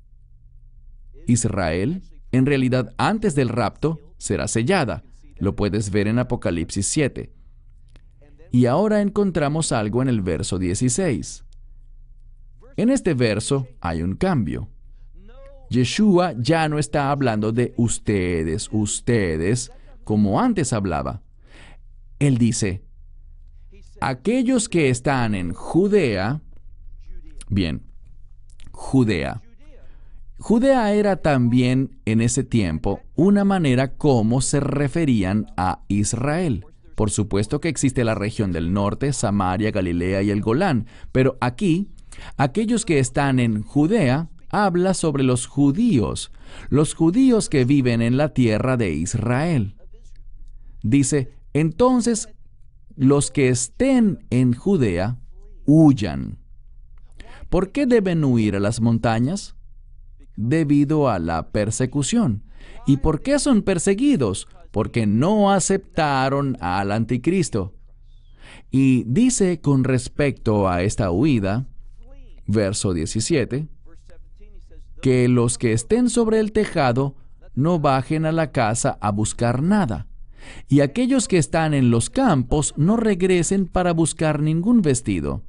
Israel, en realidad antes del rapto, será sellada. Lo puedes ver en Apocalipsis siete. Y ahora encontramos algo en el verso dieciséis. En este verso hay un cambio. Yeshua ya no está hablando de ustedes, ustedes, como antes hablaba. Él dice, aquellos que están en Judea, bien, Judea. Judea era también en ese tiempo una manera como se referían a Israel. Por supuesto que existe la región del norte, Samaria, Galilea y el Golán, pero aquí, aquellos que están en Judea, habla sobre los judíos, los judíos que viven en la tierra de Israel. Dice, entonces, los que estén en Judea, huyan. ¿Por qué deben huir a las montañas? Debido a la persecución. ¿Y por qué son perseguidos? Porque no aceptaron al anticristo. Y dice con respecto a esta huida, verso diecisiete, que los que estén sobre el tejado no bajen a la casa a buscar nada, y aquellos que están en los campos no regresen para buscar ningún vestido.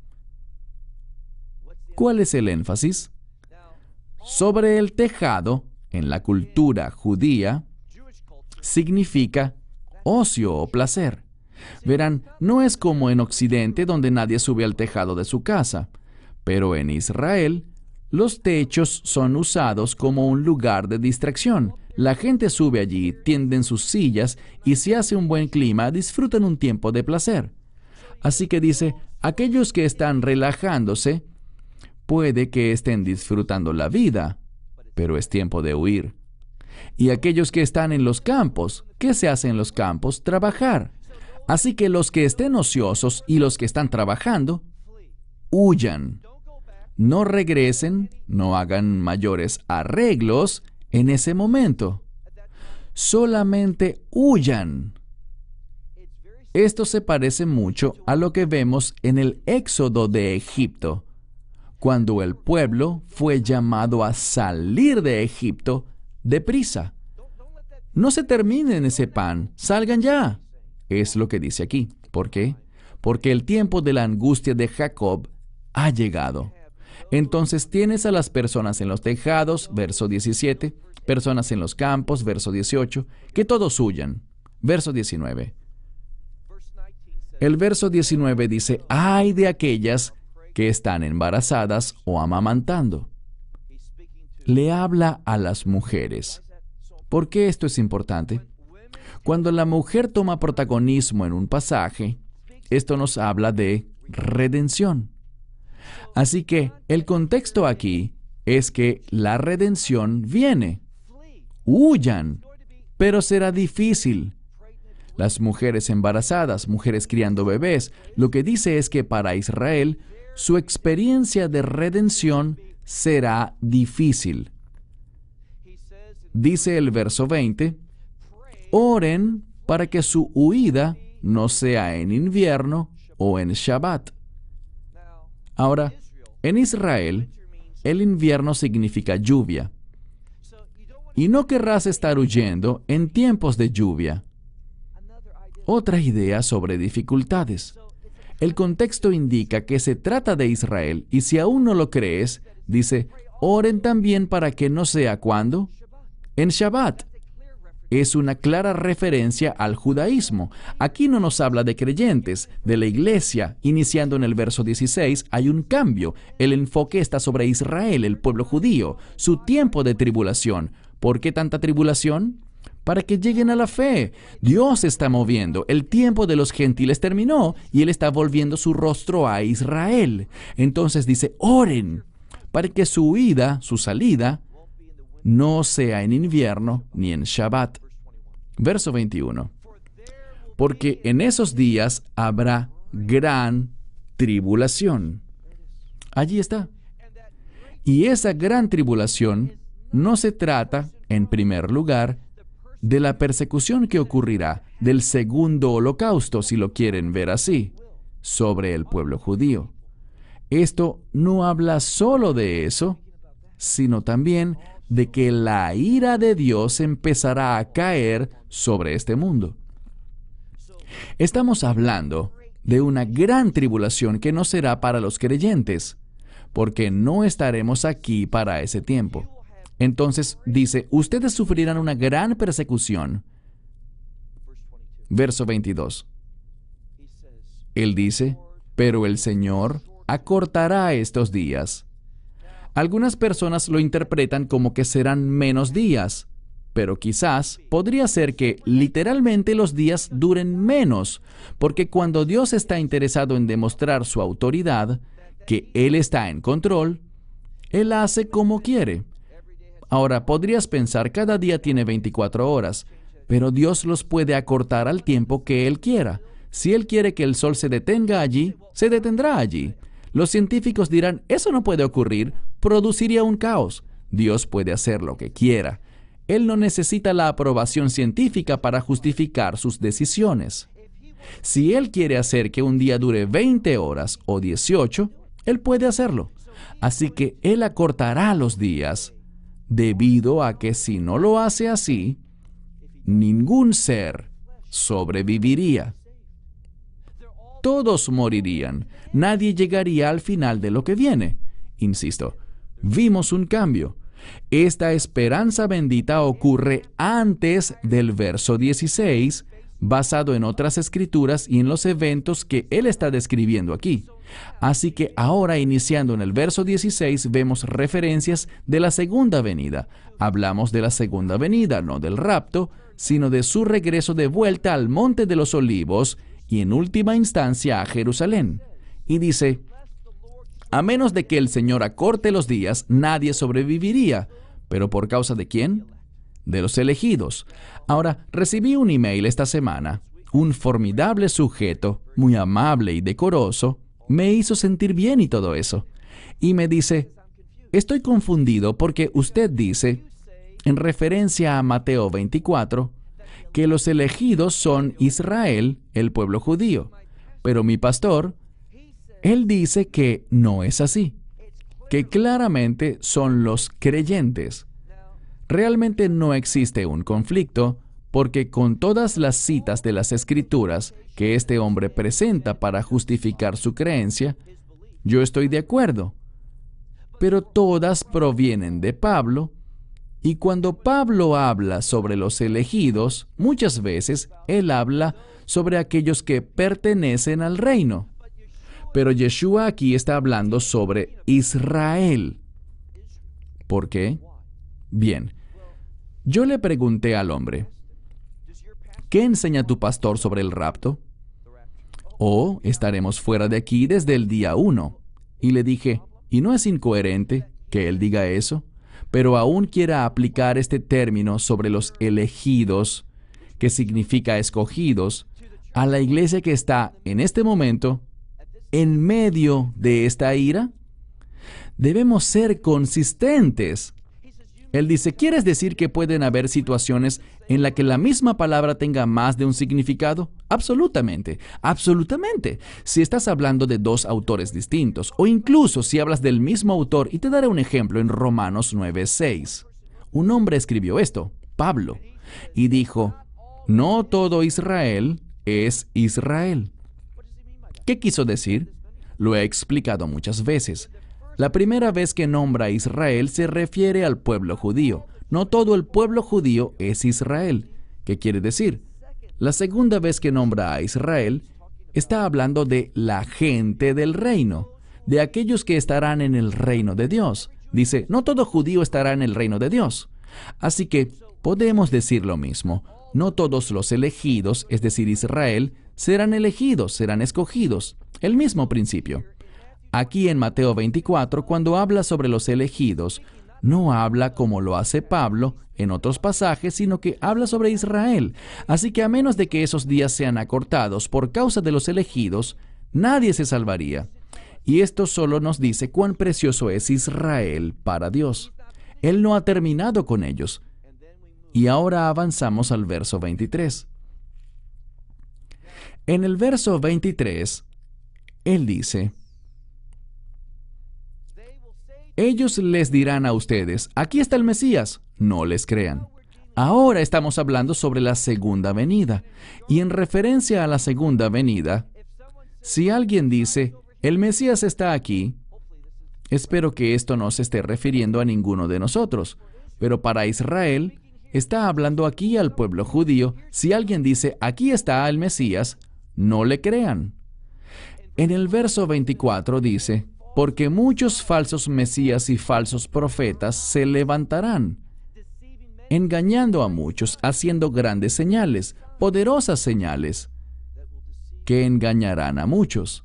¿Cuál es el énfasis? Sobre el tejado, en la cultura judía, significa ocio o placer. Verán, no es como en Occidente donde nadie sube al tejado de su casa, pero en Israel, los techos son usados como un lugar de distracción. La gente sube allí, tienden sus sillas y si hace un buen clima, disfrutan un tiempo de placer. Así que dice, aquellos que están relajándose, puede que estén disfrutando la vida, pero es tiempo de huir. Y aquellos que están en los campos, ¿qué se hace en los campos? Trabajar. Así que los que estén ociosos y los que están trabajando, huyan. No regresen, no hagan mayores arreglos en ese momento. Solamente huyan. Esto se parece mucho a lo que vemos en el éxodo de Egipto, cuando el pueblo fue llamado a salir de Egipto deprisa. No se terminen ese pan, salgan ya. Es lo que dice aquí. ¿Por qué? Porque el tiempo de la angustia de Jacob ha llegado. Entonces tienes a las personas en los tejados, verso diecisiete, personas en los campos, verso dieciocho, que todos huyan, verso diecinueve. El verso diecinueve dice, ¡ay de aquellas que están embarazadas o amamantando! Le habla a las mujeres. ¿Por qué esto es importante? Cuando la mujer toma protagonismo en un pasaje, esto nos habla de redención. Así que el contexto aquí es que la redención viene. Huyan, pero será difícil. las mujeres embarazadas, mujeres criando bebés. Lo que dice es que para Israel, su experiencia de redención será difícil. Dice el verso veinte, oren para que su huida no sea en invierno o en Shabbat. Ahora, en Israel, el invierno significa lluvia. Y no querrás estar huyendo en tiempos de lluvia. Otra idea sobre dificultades. El contexto indica que se trata de Israel, y si aún no lo crees, dice, oren también para que no sea ¿cuándo? En Shabbat. Es una clara referencia al judaísmo. Aquí no nos habla de creyentes, de la iglesia. Iniciando en el verso dieciséis, hay un cambio. El enfoque está sobre Israel, el pueblo judío, su tiempo de tribulación. ¿Por qué tanta tribulación? Para que lleguen a la fe. Dios se está moviendo. El tiempo de los gentiles terminó y Él está volviendo su rostro a Israel. Entonces dice, oren para que su huida, su salida, no sea en invierno ni en Shabbat. Verso veintiuno. Porque en esos días habrá gran tribulación. Allí está. Y esa gran tribulación no se trata, en primer lugar, de la persecución que ocurrirá del segundo holocausto, si lo quieren ver así, sobre el pueblo judío. Esto no habla solo de eso, sino también de que la ira de Dios empezará a caer sobre este mundo. Estamos hablando de una gran tribulación que no será para los creyentes, porque no estaremos aquí para ese tiempo. Entonces dice, ustedes sufrirán una gran persecución. Verso veintidós. Él dice, pero el Señor acortará estos días. Algunas personas lo interpretan como que serán menos días, pero quizás podría ser que literalmente los días duren menos, porque cuando Dios está interesado en demostrar su autoridad, que Él está en control, Él hace como quiere. Ahora, podrías pensar, cada día tiene veinticuatro horas, pero Dios los puede acortar al tiempo que Él quiera. Si Él quiere que el sol se detenga allí, se detendrá allí. Los científicos dirán, eso no puede ocurrir, produciría un caos. Dios puede hacer lo que quiera. Él no necesita la aprobación científica para justificar sus decisiones. Si Él quiere hacer que un día dure veinte horas o dieciocho, Él puede hacerlo. Así que Él acortará los días, debido a que si no lo hace así, ningún ser sobreviviría. Todos morirían. Nadie llegaría al final de lo que viene. Insisto, vimos un cambio. Esta esperanza bendita ocurre antes del verso dieciséis, basado en otras escrituras y en los eventos que él está describiendo aquí. Así que ahora, iniciando en el verso dieciséis, vemos referencias de la segunda venida. Hablamos de la segunda venida, no del rapto, sino de su regreso de vuelta al Monte de los Olivos y en última instancia a Jerusalén. Y dice, a menos de que el Señor acorte los días, nadie sobreviviría. ¿Pero por causa de quién? De los elegidos. Ahora, recibí un email esta semana. Un formidable sujeto, muy amable y decoroso, me hizo sentir bien y todo eso. Y me dice, estoy confundido porque usted dice, en referencia a Mateo veinticuatro, que los elegidos son Israel, el pueblo judío. Pero mi pastor, él dice que no es así, que claramente son los creyentes. Realmente no existe un conflicto, porque con todas las citas de las Escrituras que este hombre presenta para justificar su creencia, yo estoy de acuerdo. Pero todas provienen de Pablo, y cuando Pablo habla sobre los elegidos, muchas veces él habla sobre aquellos que pertenecen al reino. Pero Yeshua aquí está hablando sobre Israel. ¿Por qué? Bien, yo le pregunté al hombre, ¿qué enseña tu pastor sobre el rapto? Oh, estaremos fuera de aquí desde el día uno. Y le dije, ¿y no es incoherente que él diga eso? Pero aún quiera aplicar este término sobre los elegidos, que significa escogidos, a la iglesia que está en este momento en medio de esta ira? Debemos ser consistentes. Él dice, ¿quieres decir que pueden haber situaciones en las que la misma palabra tenga más de un significado? Absolutamente, absolutamente. Si estás hablando de dos autores distintos, o incluso si hablas del mismo autor, y te daré un ejemplo en Romanos nueve seis. Un hombre escribió esto, Pablo, y dijo, no todo Israel es Israel. ¿Qué quiso decir? Lo he explicado muchas veces. La primera vez que nombra a Israel se refiere al pueblo judío. No todo el pueblo judío es Israel. ¿Qué quiere decir? La segunda vez que nombra a Israel, está hablando de la gente del reino, de aquellos que estarán en el reino de Dios. Dice, no todo judío estará en el reino de Dios. Así que podemos decir lo mismo. No todos los elegidos, es decir, Israel, serán elegidos, serán escogidos. El mismo principio. Aquí en Mateo veinticuatro, cuando habla sobre los elegidos, no habla como lo hace Pablo en otros pasajes, sino que habla sobre Israel. Así que a menos de que esos días sean acortados por causa de los elegidos, nadie se salvaría. Y esto solo nos dice cuán precioso es Israel para Dios. Él no ha terminado con ellos. Y ahora avanzamos al verso veintitrés. En el verso veintitrés, Él dice, ellos les dirán a ustedes, aquí está el Mesías, no les crean. Ahora estamos hablando sobre la segunda venida. Y en referencia a la segunda venida, si alguien dice, el Mesías está aquí, espero que esto no se esté refiriendo a ninguno de nosotros, pero para Israel, está hablando aquí al pueblo judío. Si alguien dice, aquí está el Mesías, no le crean. En el verso veinticuatro dice, porque muchos falsos mesías y falsos profetas se levantarán, engañando a muchos, haciendo grandes señales, poderosas señales, que engañarán a muchos.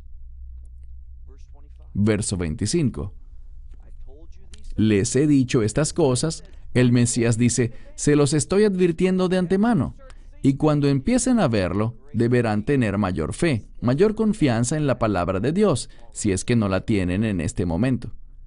Verso veinticinco. Les he dicho estas cosas. El Mesías dice, se los estoy advirtiendo de antemano. Y cuando empiecen a verlo, deberán tener mayor fe, mayor confianza en la palabra de Dios, si es que no la tienen en este momento.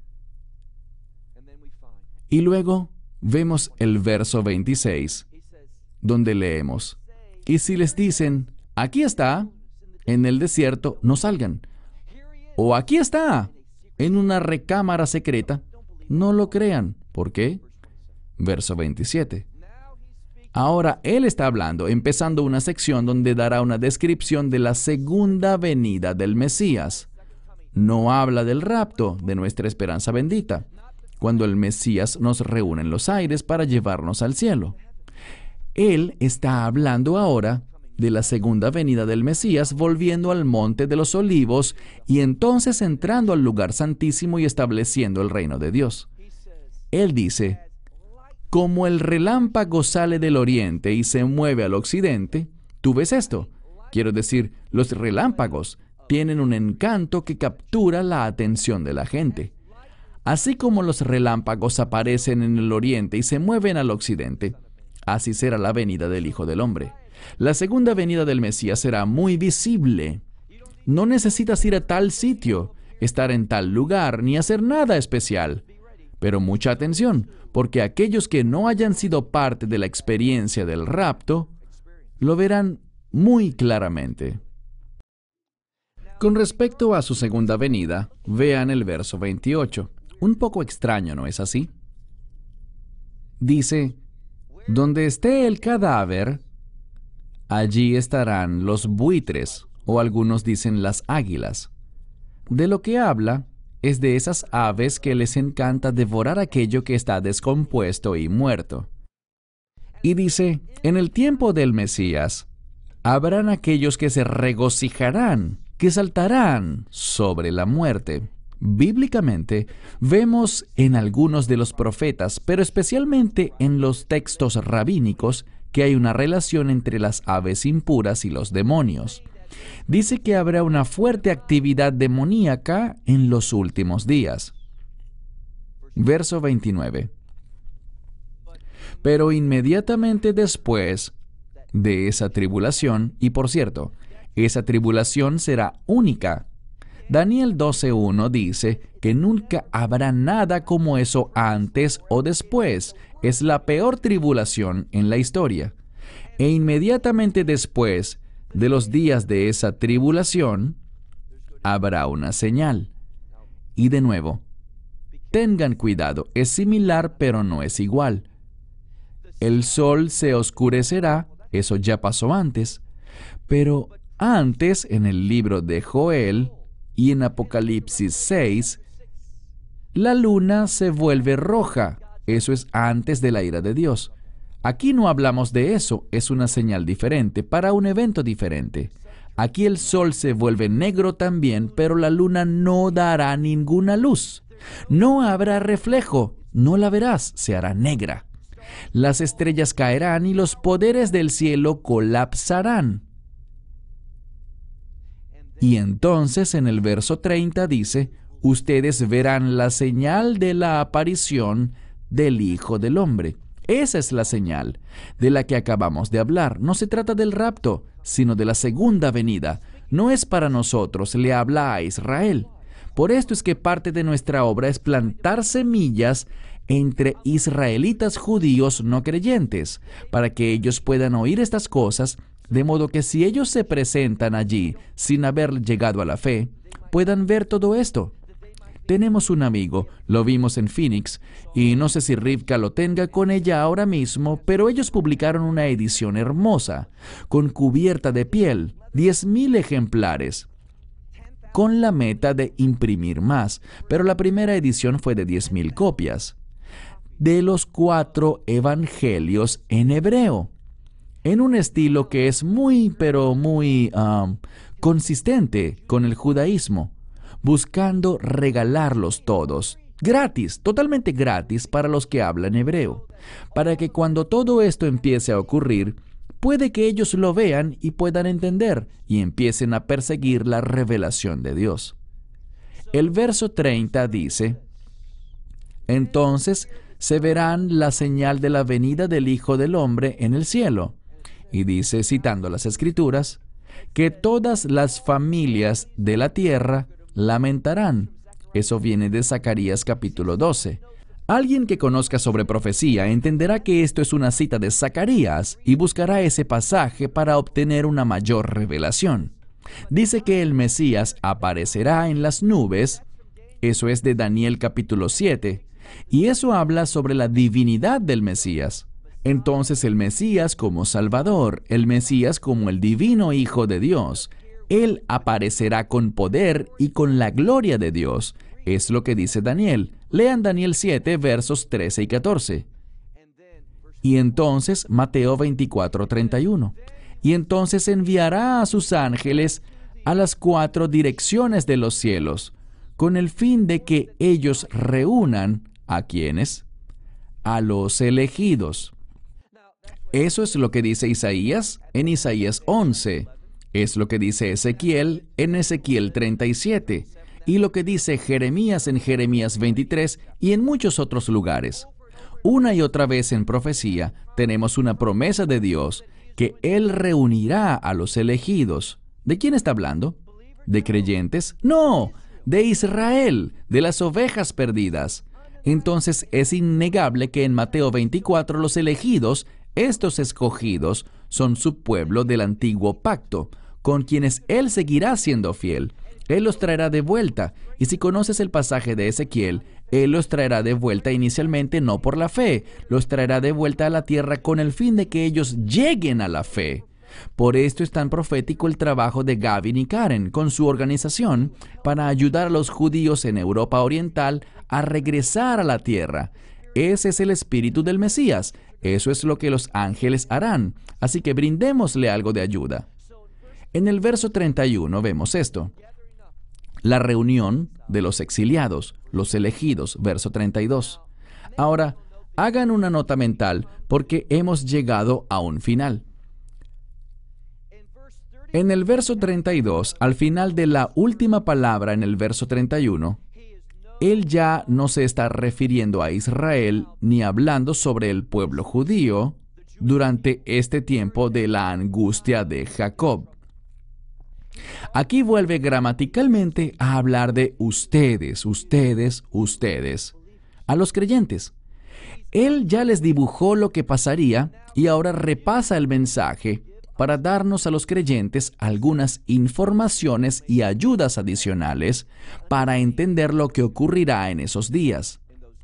Y luego vemos el verso veintiséis, donde leemos, y si les dicen, aquí está, en el desierto, no salgan. O aquí está, en una recámara secreta, no lo crean. ¿Por qué? Verso veintisiete. Ahora Él está hablando, empezando una sección donde dará una descripción de la segunda venida del Mesías. No habla del rapto, de nuestra esperanza bendita, cuando el Mesías nos reúne en los aires para llevarnos al cielo. Él está hablando ahora de la segunda venida del Mesías, volviendo al monte de los olivos y entonces entrando al lugar santísimo y estableciendo el reino de Dios. Él dice, como el relámpago sale del oriente y se mueve al occidente, ¿tú ves esto? Quiero decir, los relámpagos tienen un encanto que captura la atención de la gente. Así como los relámpagos aparecen en el oriente y se mueven al occidente, así será la venida del Hijo del Hombre. La segunda venida del Mesías será muy visible. No necesitas ir a tal sitio, estar en tal lugar, ni hacer nada especial. Pero mucha atención, porque aquellos que no hayan sido parte de la experiencia del rapto, lo verán muy claramente. Con respecto a su segunda venida, vean el verso veintiocho. Un poco extraño, ¿no es así? Dice, donde esté el cadáver, allí estarán los buitres, o algunos dicen las águilas. De lo que habla es de esas aves que les encanta devorar aquello que está descompuesto y muerto. Y dice, en el tiempo del Mesías, habrán aquellos que se regocijarán, que saltarán sobre la muerte. Bíblicamente, vemos en algunos de los profetas, pero especialmente en los textos rabínicos, que hay una relación entre las aves impuras y los demonios. Dice que habrá una fuerte actividad demoníaca en los últimos días. Verso veintinueve. Pero inmediatamente después de esa tribulación, y por cierto, esa tribulación será única. Daniel doce uno dice que nunca habrá nada como eso antes o después. Es la peor tribulación en la historia. E inmediatamente después de los días de esa tribulación, habrá una señal. Y de nuevo, tengan cuidado, es similar pero no es igual. El sol se oscurecerá, eso ya pasó antes, pero antes en el libro de Joel y en Apocalipsis seis, la luna se vuelve roja, eso es antes de la ira de Dios. Aquí no hablamos de eso, es una señal diferente, para un evento diferente. Aquí el sol se vuelve negro también, pero la luna no dará ninguna luz. No habrá reflejo, no la verás, se hará negra. Las estrellas caerán y los poderes del cielo colapsarán. Y entonces en el verso treinta dice, ustedes verán la señal de la aparición del Hijo del Hombre. Esa es la señal de la que acabamos de hablar. No se trata del rapto, sino de la segunda venida. No es para nosotros, le habla a Israel. Por esto es que parte de nuestra obra es plantar semillas entre israelitas judíos no creyentes, para que ellos puedan oír estas cosas, de modo que si ellos se presentan allí sin haber llegado a la fe, puedan ver todo esto. Tenemos un amigo, lo vimos en Phoenix, y no sé si Rivka lo tenga con ella ahora mismo, pero ellos publicaron una edición hermosa, con cubierta de piel, diez mil ejemplares, con la meta de imprimir más, pero la primera edición fue de diez mil copias, de los cuatro evangelios en hebreo, en un estilo que es muy, pero muy um, consistente con el judaísmo, buscando regalarlos todos, gratis, totalmente gratis para los que hablan hebreo, para que cuando todo esto empiece a ocurrir, puede que ellos lo vean y puedan entender y empiecen a perseguir la revelación de Dios. El verso treinta dice, entonces se verán la señal de la venida del Hijo del Hombre en el cielo. Y dice, citando las Escrituras, que todas las familias de la tierra lamentarán. Eso viene de Zacarías capítulo doce. Alguien que conozca sobre profecía entenderá que esto es una cita de Zacarías y buscará ese pasaje para obtener una mayor revelación. Dice que el Mesías aparecerá en las nubes, eso es de Daniel capítulo siete, y eso habla sobre la divinidad del Mesías. Entonces el Mesías como Salvador, el Mesías como el divino Hijo de Dios, Él aparecerá con poder y con la gloria de Dios. Es lo que dice Daniel. Lean Daniel siete, versos trece y catorce. Y entonces Mateo veinticuatro, treinta y uno. Y entonces enviará a sus ángeles a las cuatro direcciones de los cielos, con el fin de que ellos reúnan ¿a quiénes? A los elegidos. Eso es lo que dice Isaías en Isaías once. Es lo que dice Ezequiel en Ezequiel treinta y siete. Y lo que dice Jeremías en Jeremías veintitrés y en muchos otros lugares. Una y otra vez en profecía tenemos una promesa de Dios que Él reunirá a los elegidos. ¿De quién está hablando? ¿De creyentes? No, de Israel, de las ovejas perdidas. Entonces es innegable que en Mateo veinticuatro los elegidos, estos escogidos, son su pueblo del antiguo pacto, con quienes Él seguirá siendo fiel. Él los traerá de vuelta, y si conoces el pasaje de Ezequiel, Él los traerá de vuelta inicialmente no por la fe, los traerá de vuelta a la tierra con el fin de que ellos lleguen a la fe. Por esto es tan profético el trabajo de Gavin y Karen con su organización para ayudar a los judíos en Europa Oriental a regresar a la tierra. Ese es el espíritu del Mesías. Eso es lo que los ángeles harán. Así que brindémosle algo de ayuda. En el verso treinta y uno vemos esto. La reunión de los exiliados, los elegidos, verso treinta y dos. Ahora, hagan una nota mental porque hemos llegado a un final. En el verso treinta y dos, al final de la última palabra en el verso treinta y uno, Él ya no se está refiriendo a Israel ni hablando sobre el pueblo judío, durante este tiempo de la angustia de Jacob. Aquí vuelve gramaticalmente a hablar de ustedes, ustedes, ustedes, a los creyentes. Él ya les dibujó lo que pasaría y ahora repasa el mensaje para darnos a los creyentes algunas informaciones y ayudas adicionales para entender lo que ocurrirá en esos días.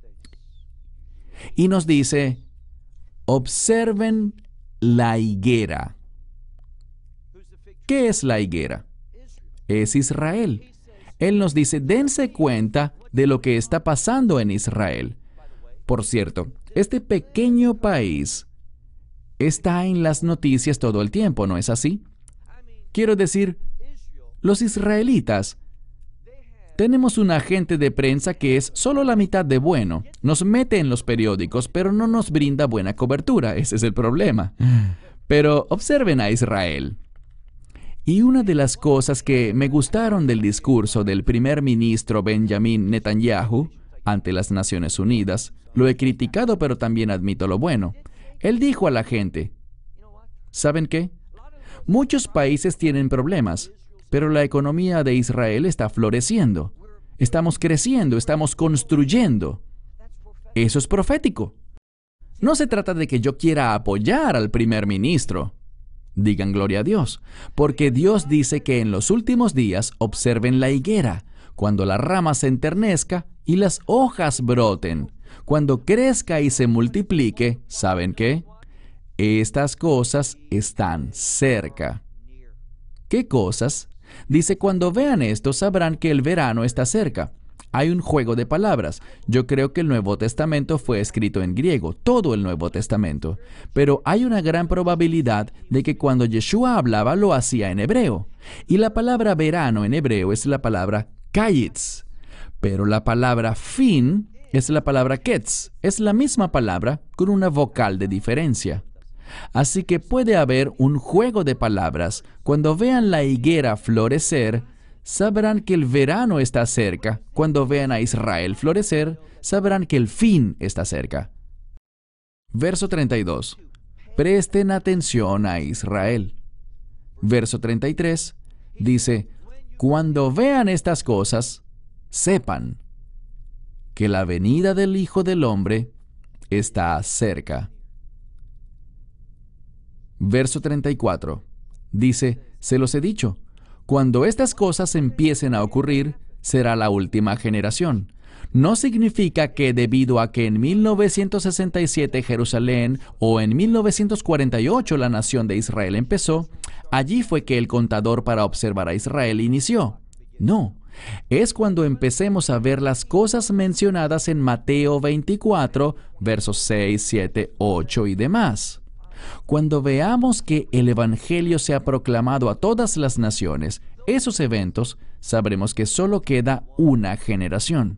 Y nos dice, observen la higuera. ¿Qué es la higuera? Es Israel. Él nos dice, dense cuenta de lo que está pasando en Israel. Por cierto, este pequeño país está en las noticias todo el tiempo, ¿no es así? Quiero decir, los israelitas, tenemos un agente de prensa que es solo la mitad de bueno. Nos mete en los periódicos, pero no nos brinda buena cobertura. Ese es el problema. Pero observen a Israel. Y una de las cosas que me gustaron del discurso del primer ministro Benjamin Netanyahu ante las Naciones Unidas, lo he criticado, pero también admito lo bueno. Él dijo a la gente, ¿saben qué? Muchos países tienen problemas, pero la economía de Israel está floreciendo. Estamos creciendo, estamos construyendo. Eso es profético. No se trata de que yo quiera apoyar al primer ministro. Digan gloria a Dios, porque Dios dice que en los últimos días observen la higuera, cuando la rama se enternezca y las hojas broten, cuando crezca y se multiplique. ¿Saben qué? Estas cosas están cerca. ¿Qué cosas? Dice, cuando vean esto sabrán que el verano está cerca. Hay un juego de palabras. Yo creo que el Nuevo Testamento fue escrito en griego, todo el Nuevo Testamento. Pero hay una gran probabilidad de que cuando Yeshua hablaba lo hacía en hebreo. Y la palabra verano en hebreo es la palabra kayitz. Pero la palabra fin es la palabra ketz. Es la misma palabra con una vocal de diferencia. Así que puede haber un juego de palabras. Cuando vean la higuera florecer, sabrán que el verano está cerca. Cuando vean a Israel florecer, sabrán que el fin está cerca. Verso treinta y dos. Presten atención a Israel. Verso treinta y tres dice, cuando vean estas cosas, sepan que la venida del Hijo del Hombre está cerca. Verso treinta y cuatro. Dice, se los he dicho, cuando estas cosas empiecen a ocurrir, será la última generación. No significa que debido a que en mil novecientos sesenta y siete Jerusalén o en mil novecientos cuarenta y ocho la nación de Israel empezó, allí fue que el contador para observar a Israel inició. No, es cuando empecemos a ver las cosas mencionadas en Mateo veinticuatro, versos seis, siete, ocho y demás. Cuando veamos que el Evangelio se ha proclamado a todas las naciones, esos eventos, sabremos que solo queda una generación.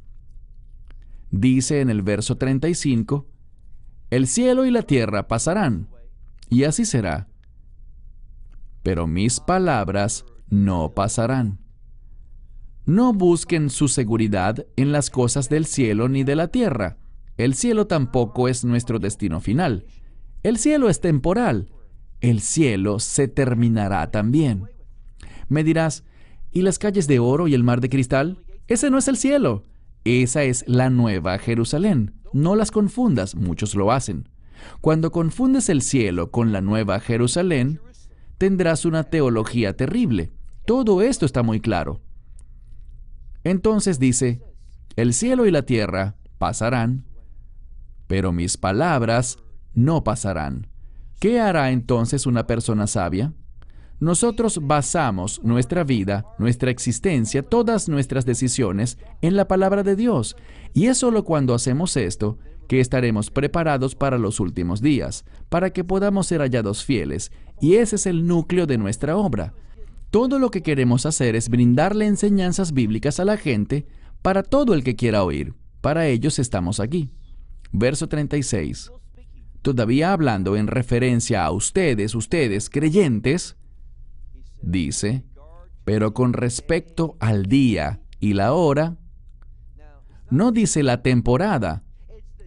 Dice en el verso treinta y cinco, el cielo y la tierra pasarán, y así será. Pero mis palabras no pasarán. No busquen su seguridad en las cosas del cielo ni de la tierra. El cielo tampoco es nuestro destino final. El cielo es temporal. El cielo se terminará también. Me dirás, ¿y las calles de oro y el mar de cristal? Ese no es el cielo. Esa es la nueva Jerusalén. No las confundas, muchos lo hacen. Cuando confundes el cielo con la nueva Jerusalén, tendrás una teología terrible. Todo esto está muy claro. Entonces dice, el cielo y la tierra pasarán, pero mis palabras no pasarán. ¿Qué hará entonces una persona sabia? Nosotros basamos nuestra vida, nuestra existencia, todas nuestras decisiones en la palabra de Dios. Y es solo cuando hacemos esto que estaremos preparados para los últimos días, para que podamos ser hallados fieles. Y ese es el núcleo de nuestra obra. Todo lo que queremos hacer es brindarle enseñanzas bíblicas a la gente para todo el que quiera oír. Para ellos estamos aquí. Verso treinta y seis. Todavía hablando en referencia a ustedes, ustedes creyentes, dice, pero con respecto al día y la hora, no dice la temporada,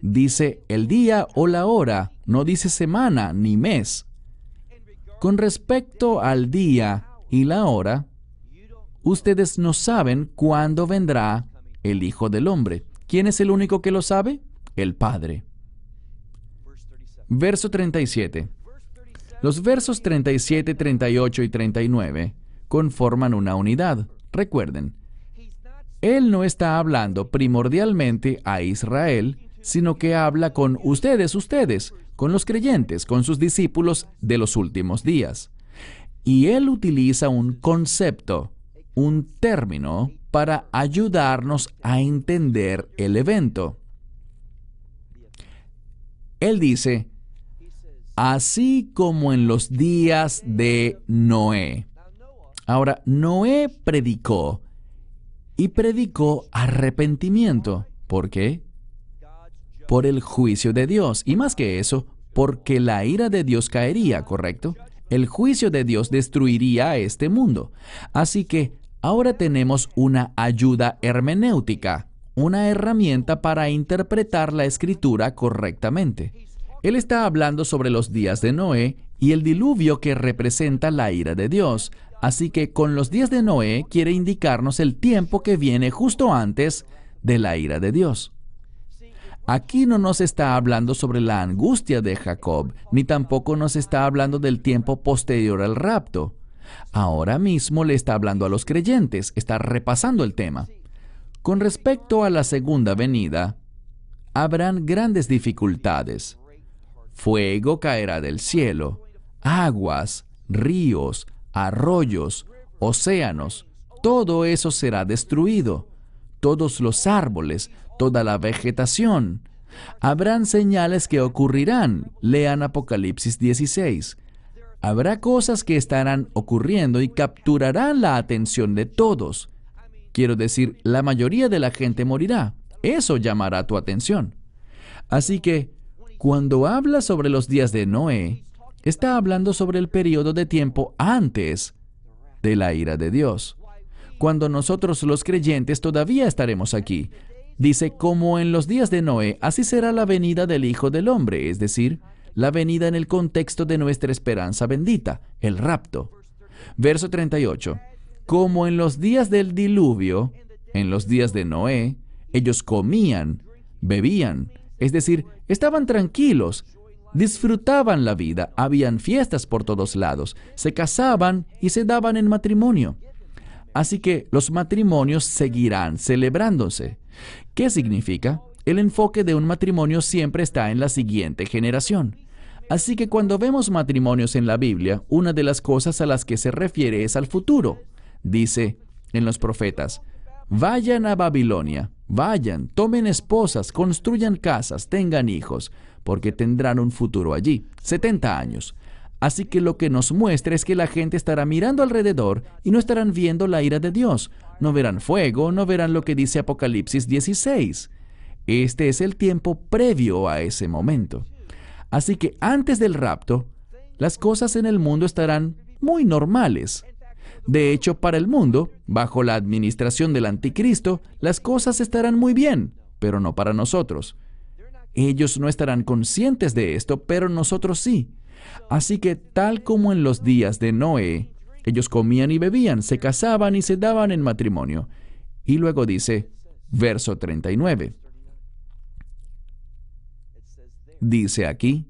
Dice el día o la hora, no dice semana ni mes. Con respecto al día y la hora, ustedes no saben cuándo vendrá el Hijo del Hombre. ¿Quién es el único que lo sabe? El Padre. Verso treinta y siete. Los versos treinta y siete, treinta y ocho y treinta y nueve conforman una unidad. Recuerden, Él no está hablando primordialmente a Israel, sino que habla con ustedes, ustedes, con los creyentes, con sus discípulos de los últimos días. Y Él utiliza un concepto, un término, para ayudarnos a entender el evento. Él dice, así como en los días de Noé. Ahora, Noé predicó, y predicó arrepentimiento. ¿Por qué? Por el juicio de Dios. Y más que eso, porque la ira de Dios caería, ¿correcto? El juicio de Dios destruiría a este mundo. Así que ahora tenemos una ayuda hermenéutica, una herramienta para interpretar la Escritura correctamente. Él está hablando sobre los días de Noé y el diluvio que representa la ira de Dios. Así que con los días de Noé quiere indicarnos el tiempo que viene justo antes de la ira de Dios. Aquí no nos está hablando sobre la angustia de Jacob, ni tampoco nos está hablando del tiempo posterior al rapto. Ahora mismo le está hablando a los creyentes, está repasando el tema. Con respecto a la segunda venida, habrán grandes dificultades. Fuego caerá del cielo, aguas, ríos, arroyos, océanos, todo eso será destruido. Todos los árboles, toda la vegetación. Habrán señales que ocurrirán. Lean Apocalipsis dieciséis. Habrá cosas que estarán ocurriendo y capturarán la atención de todos. Quiero decir, la mayoría de la gente morirá. Eso llamará tu atención. Así que, cuando habla sobre los días de Noé, está hablando sobre el periodo de tiempo antes de la ira de Dios. Cuando nosotros los creyentes todavía estaremos aquí. Dice, como en los días de Noé, así será la venida del Hijo del Hombre, es decir, la venida en el contexto de nuestra esperanza bendita, el rapto. Verso treinta y ocho. Como en los días del diluvio, en los días de Noé, ellos comían, bebían, es decir, estaban tranquilos, disfrutaban la vida, habían fiestas por todos lados, se casaban y se daban en matrimonio. Así que los matrimonios seguirán celebrándose. ¿Qué significa? El enfoque de un matrimonio siempre está en la siguiente generación. Así que cuando vemos matrimonios en la Biblia, una de las cosas a las que se refiere es al futuro. Dice en los profetas, vayan a Babilonia, vayan, tomen esposas, construyan casas, tengan hijos, porque tendrán un futuro allí, setenta años. Así que lo que nos muestra es que la gente estará mirando alrededor y no estarán viendo la ira de Dios. No verán fuego, no verán lo que dice Apocalipsis dieciséis. Este es el tiempo previo a ese momento. Así que antes del rapto, las cosas en el mundo estarán muy normales. De hecho, para el mundo, bajo la administración del anticristo, las cosas estarán muy bien, pero no para nosotros. Ellos no estarán conscientes de esto, pero nosotros sí. Así que, tal como en los días de Noé, ellos comían y bebían, se casaban y se daban en matrimonio. Y luego dice, verso treinta y nueve. Dice aquí,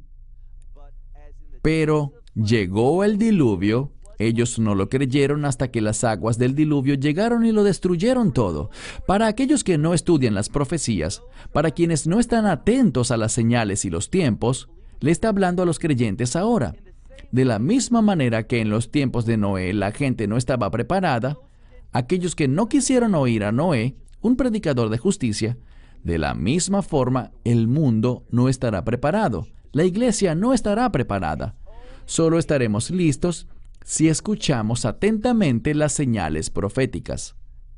pero llegó el diluvio, ellos no lo creyeron hasta que las aguas del diluvio llegaron y lo destruyeron todo. Para aquellos que no estudian las profecías, para quienes no están atentos a las señales y los tiempos, le está hablando a los creyentes ahora. De la misma manera que en los tiempos de Noé la gente no estaba preparada, aquellos que no quisieron oír a Noé, un predicador de justicia, de la misma forma el mundo no estará preparado. La iglesia no estará preparada. Solo estaremos listos si escuchamos atentamente las señales proféticas.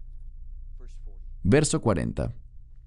Verso cuarenta.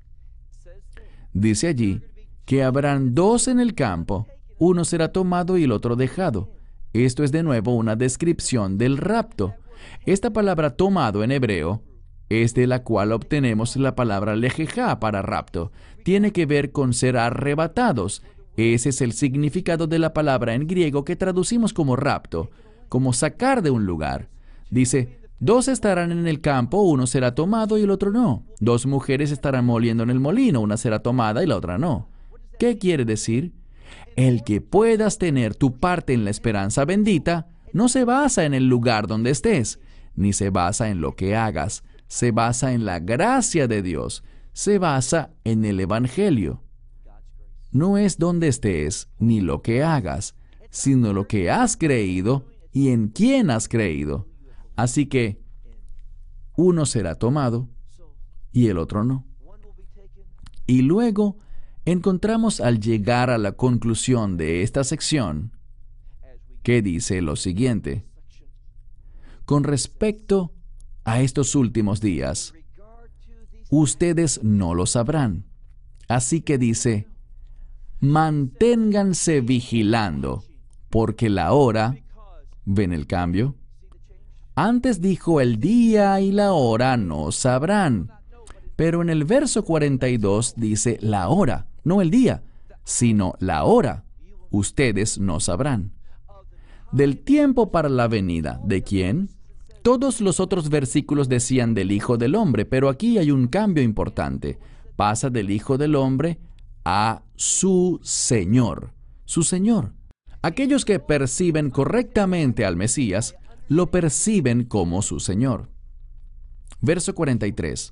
Dice allí que habrán dos en el campo, uno será tomado y el otro dejado. Esto es de nuevo una descripción del rapto. Esta palabra tomado en hebreo es de la cual obtenemos la palabra lejejá para rapto. Tiene que ver con ser arrebatados. Ese es el significado de la palabra en griego que traducimos como rapto, como sacar de un lugar. Dice, dos estarán en el campo, uno será tomado y el otro no. Dos mujeres estarán moliendo en el molino, una será tomada y la otra no. ¿Qué quiere decir? El que puedas tener tu parte en la esperanza bendita no se basa en el lugar donde estés, ni se basa en lo que hagas. Se basa en la gracia de Dios. Se basa en el Evangelio. No es donde estés ni lo que hagas, sino lo que has creído y en quién has creído. Así que uno será tomado y el otro no. Y luego encontramos al llegar a la conclusión de esta sección que dice lo siguiente. Con respecto a estos últimos días, ustedes no lo sabrán. Así que dice, manténganse vigilando, porque la hora, ¿ven el cambio? Antes dijo el día y la hora no sabrán. Pero en el verso cuarenta y dos dice la hora, no el día, sino la hora. Ustedes no sabrán. Del tiempo para la venida, ¿de quién? Todos los otros versículos decían del Hijo del Hombre, pero aquí hay un cambio importante. Pasa del Hijo del Hombre a su Señor. Su Señor. Aquellos que perciben correctamente al Mesías, lo perciben como su Señor. Verso cuarenta y tres.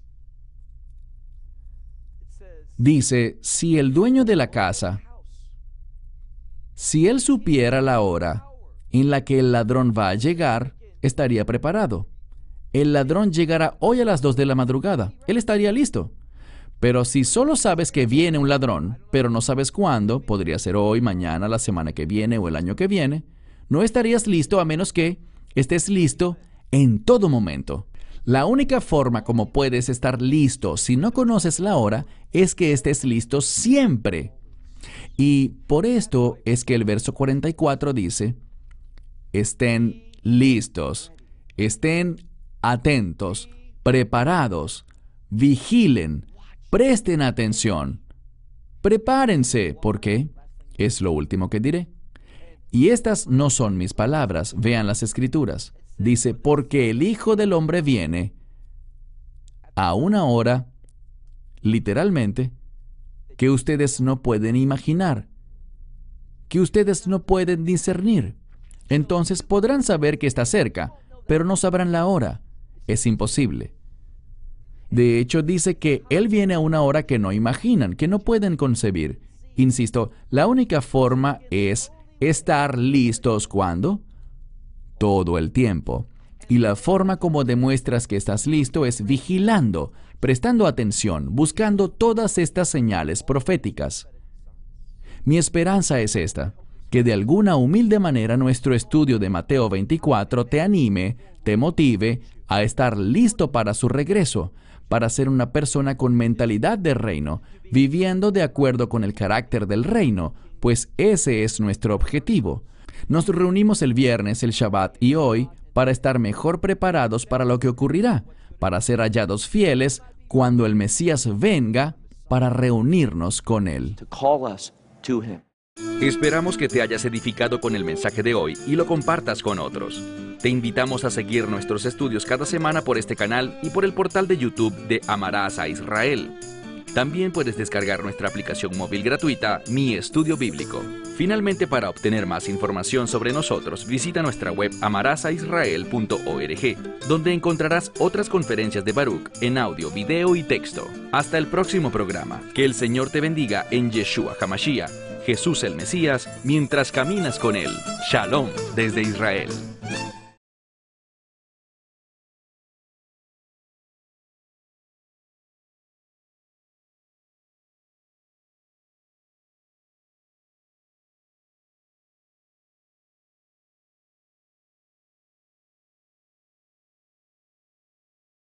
Dice, si el dueño de la casa, si él supiera la hora en la que el ladrón va a llegar, estaría preparado. El ladrón llegará hoy a las dos de la madrugada. Él estaría listo. Pero si solo sabes que viene un ladrón, pero no sabes cuándo, podría ser hoy, mañana, la semana que viene o el año que viene, no estarías listo a menos que estés listo en todo momento. La única forma como puedes estar listo si no conoces la hora es que estés listo siempre. Y por esto es que el verso cuarenta y cuatro dice, estén listos, estén atentos, preparados, vigilen, presten atención, prepárense, porque es lo último que diré. Y estas no son mis palabras, vean las Escrituras. Dice, porque el Hijo del Hombre viene a una hora, literalmente, que ustedes no pueden imaginar, que ustedes no pueden discernir. Entonces podrán saber que está cerca, pero no sabrán la hora. Es imposible. De hecho, dice que Él viene a una hora que no imaginan, que no pueden concebir. Insisto, la única forma es estar listos ¿cuándo? Todo el tiempo. Y la forma como demuestras que estás listo es vigilando, prestando atención, buscando todas estas señales proféticas. Mi esperanza es esta, que de alguna humilde manera nuestro estudio de Mateo veinticuatro te anime, te motive a estar listo para su regreso, para ser una persona con mentalidad de reino, viviendo de acuerdo con el carácter del reino, pues ese es nuestro objetivo. Nos reunimos el viernes, el Shabbat y hoy para estar mejor preparados para lo que ocurrirá, para ser hallados fieles cuando el Mesías venga para reunirnos con Él. Esperamos que te hayas edificado con el mensaje de hoy y lo compartas con otros. Te invitamos a seguir nuestros estudios cada semana por este canal y por el portal de YouTube de Amarás a Israel. También puedes descargar nuestra aplicación móvil gratuita, Mi Estudio Bíblico. Finalmente, para obtener más información sobre nosotros, visita nuestra web amarás a israel punto org, donde encontrarás otras conferencias de Baruch en audio, video y texto. Hasta el próximo programa. Que el Señor te bendiga en Yeshua HaMashiach, Jesús el Mesías, mientras caminas con Él. Shalom desde Israel.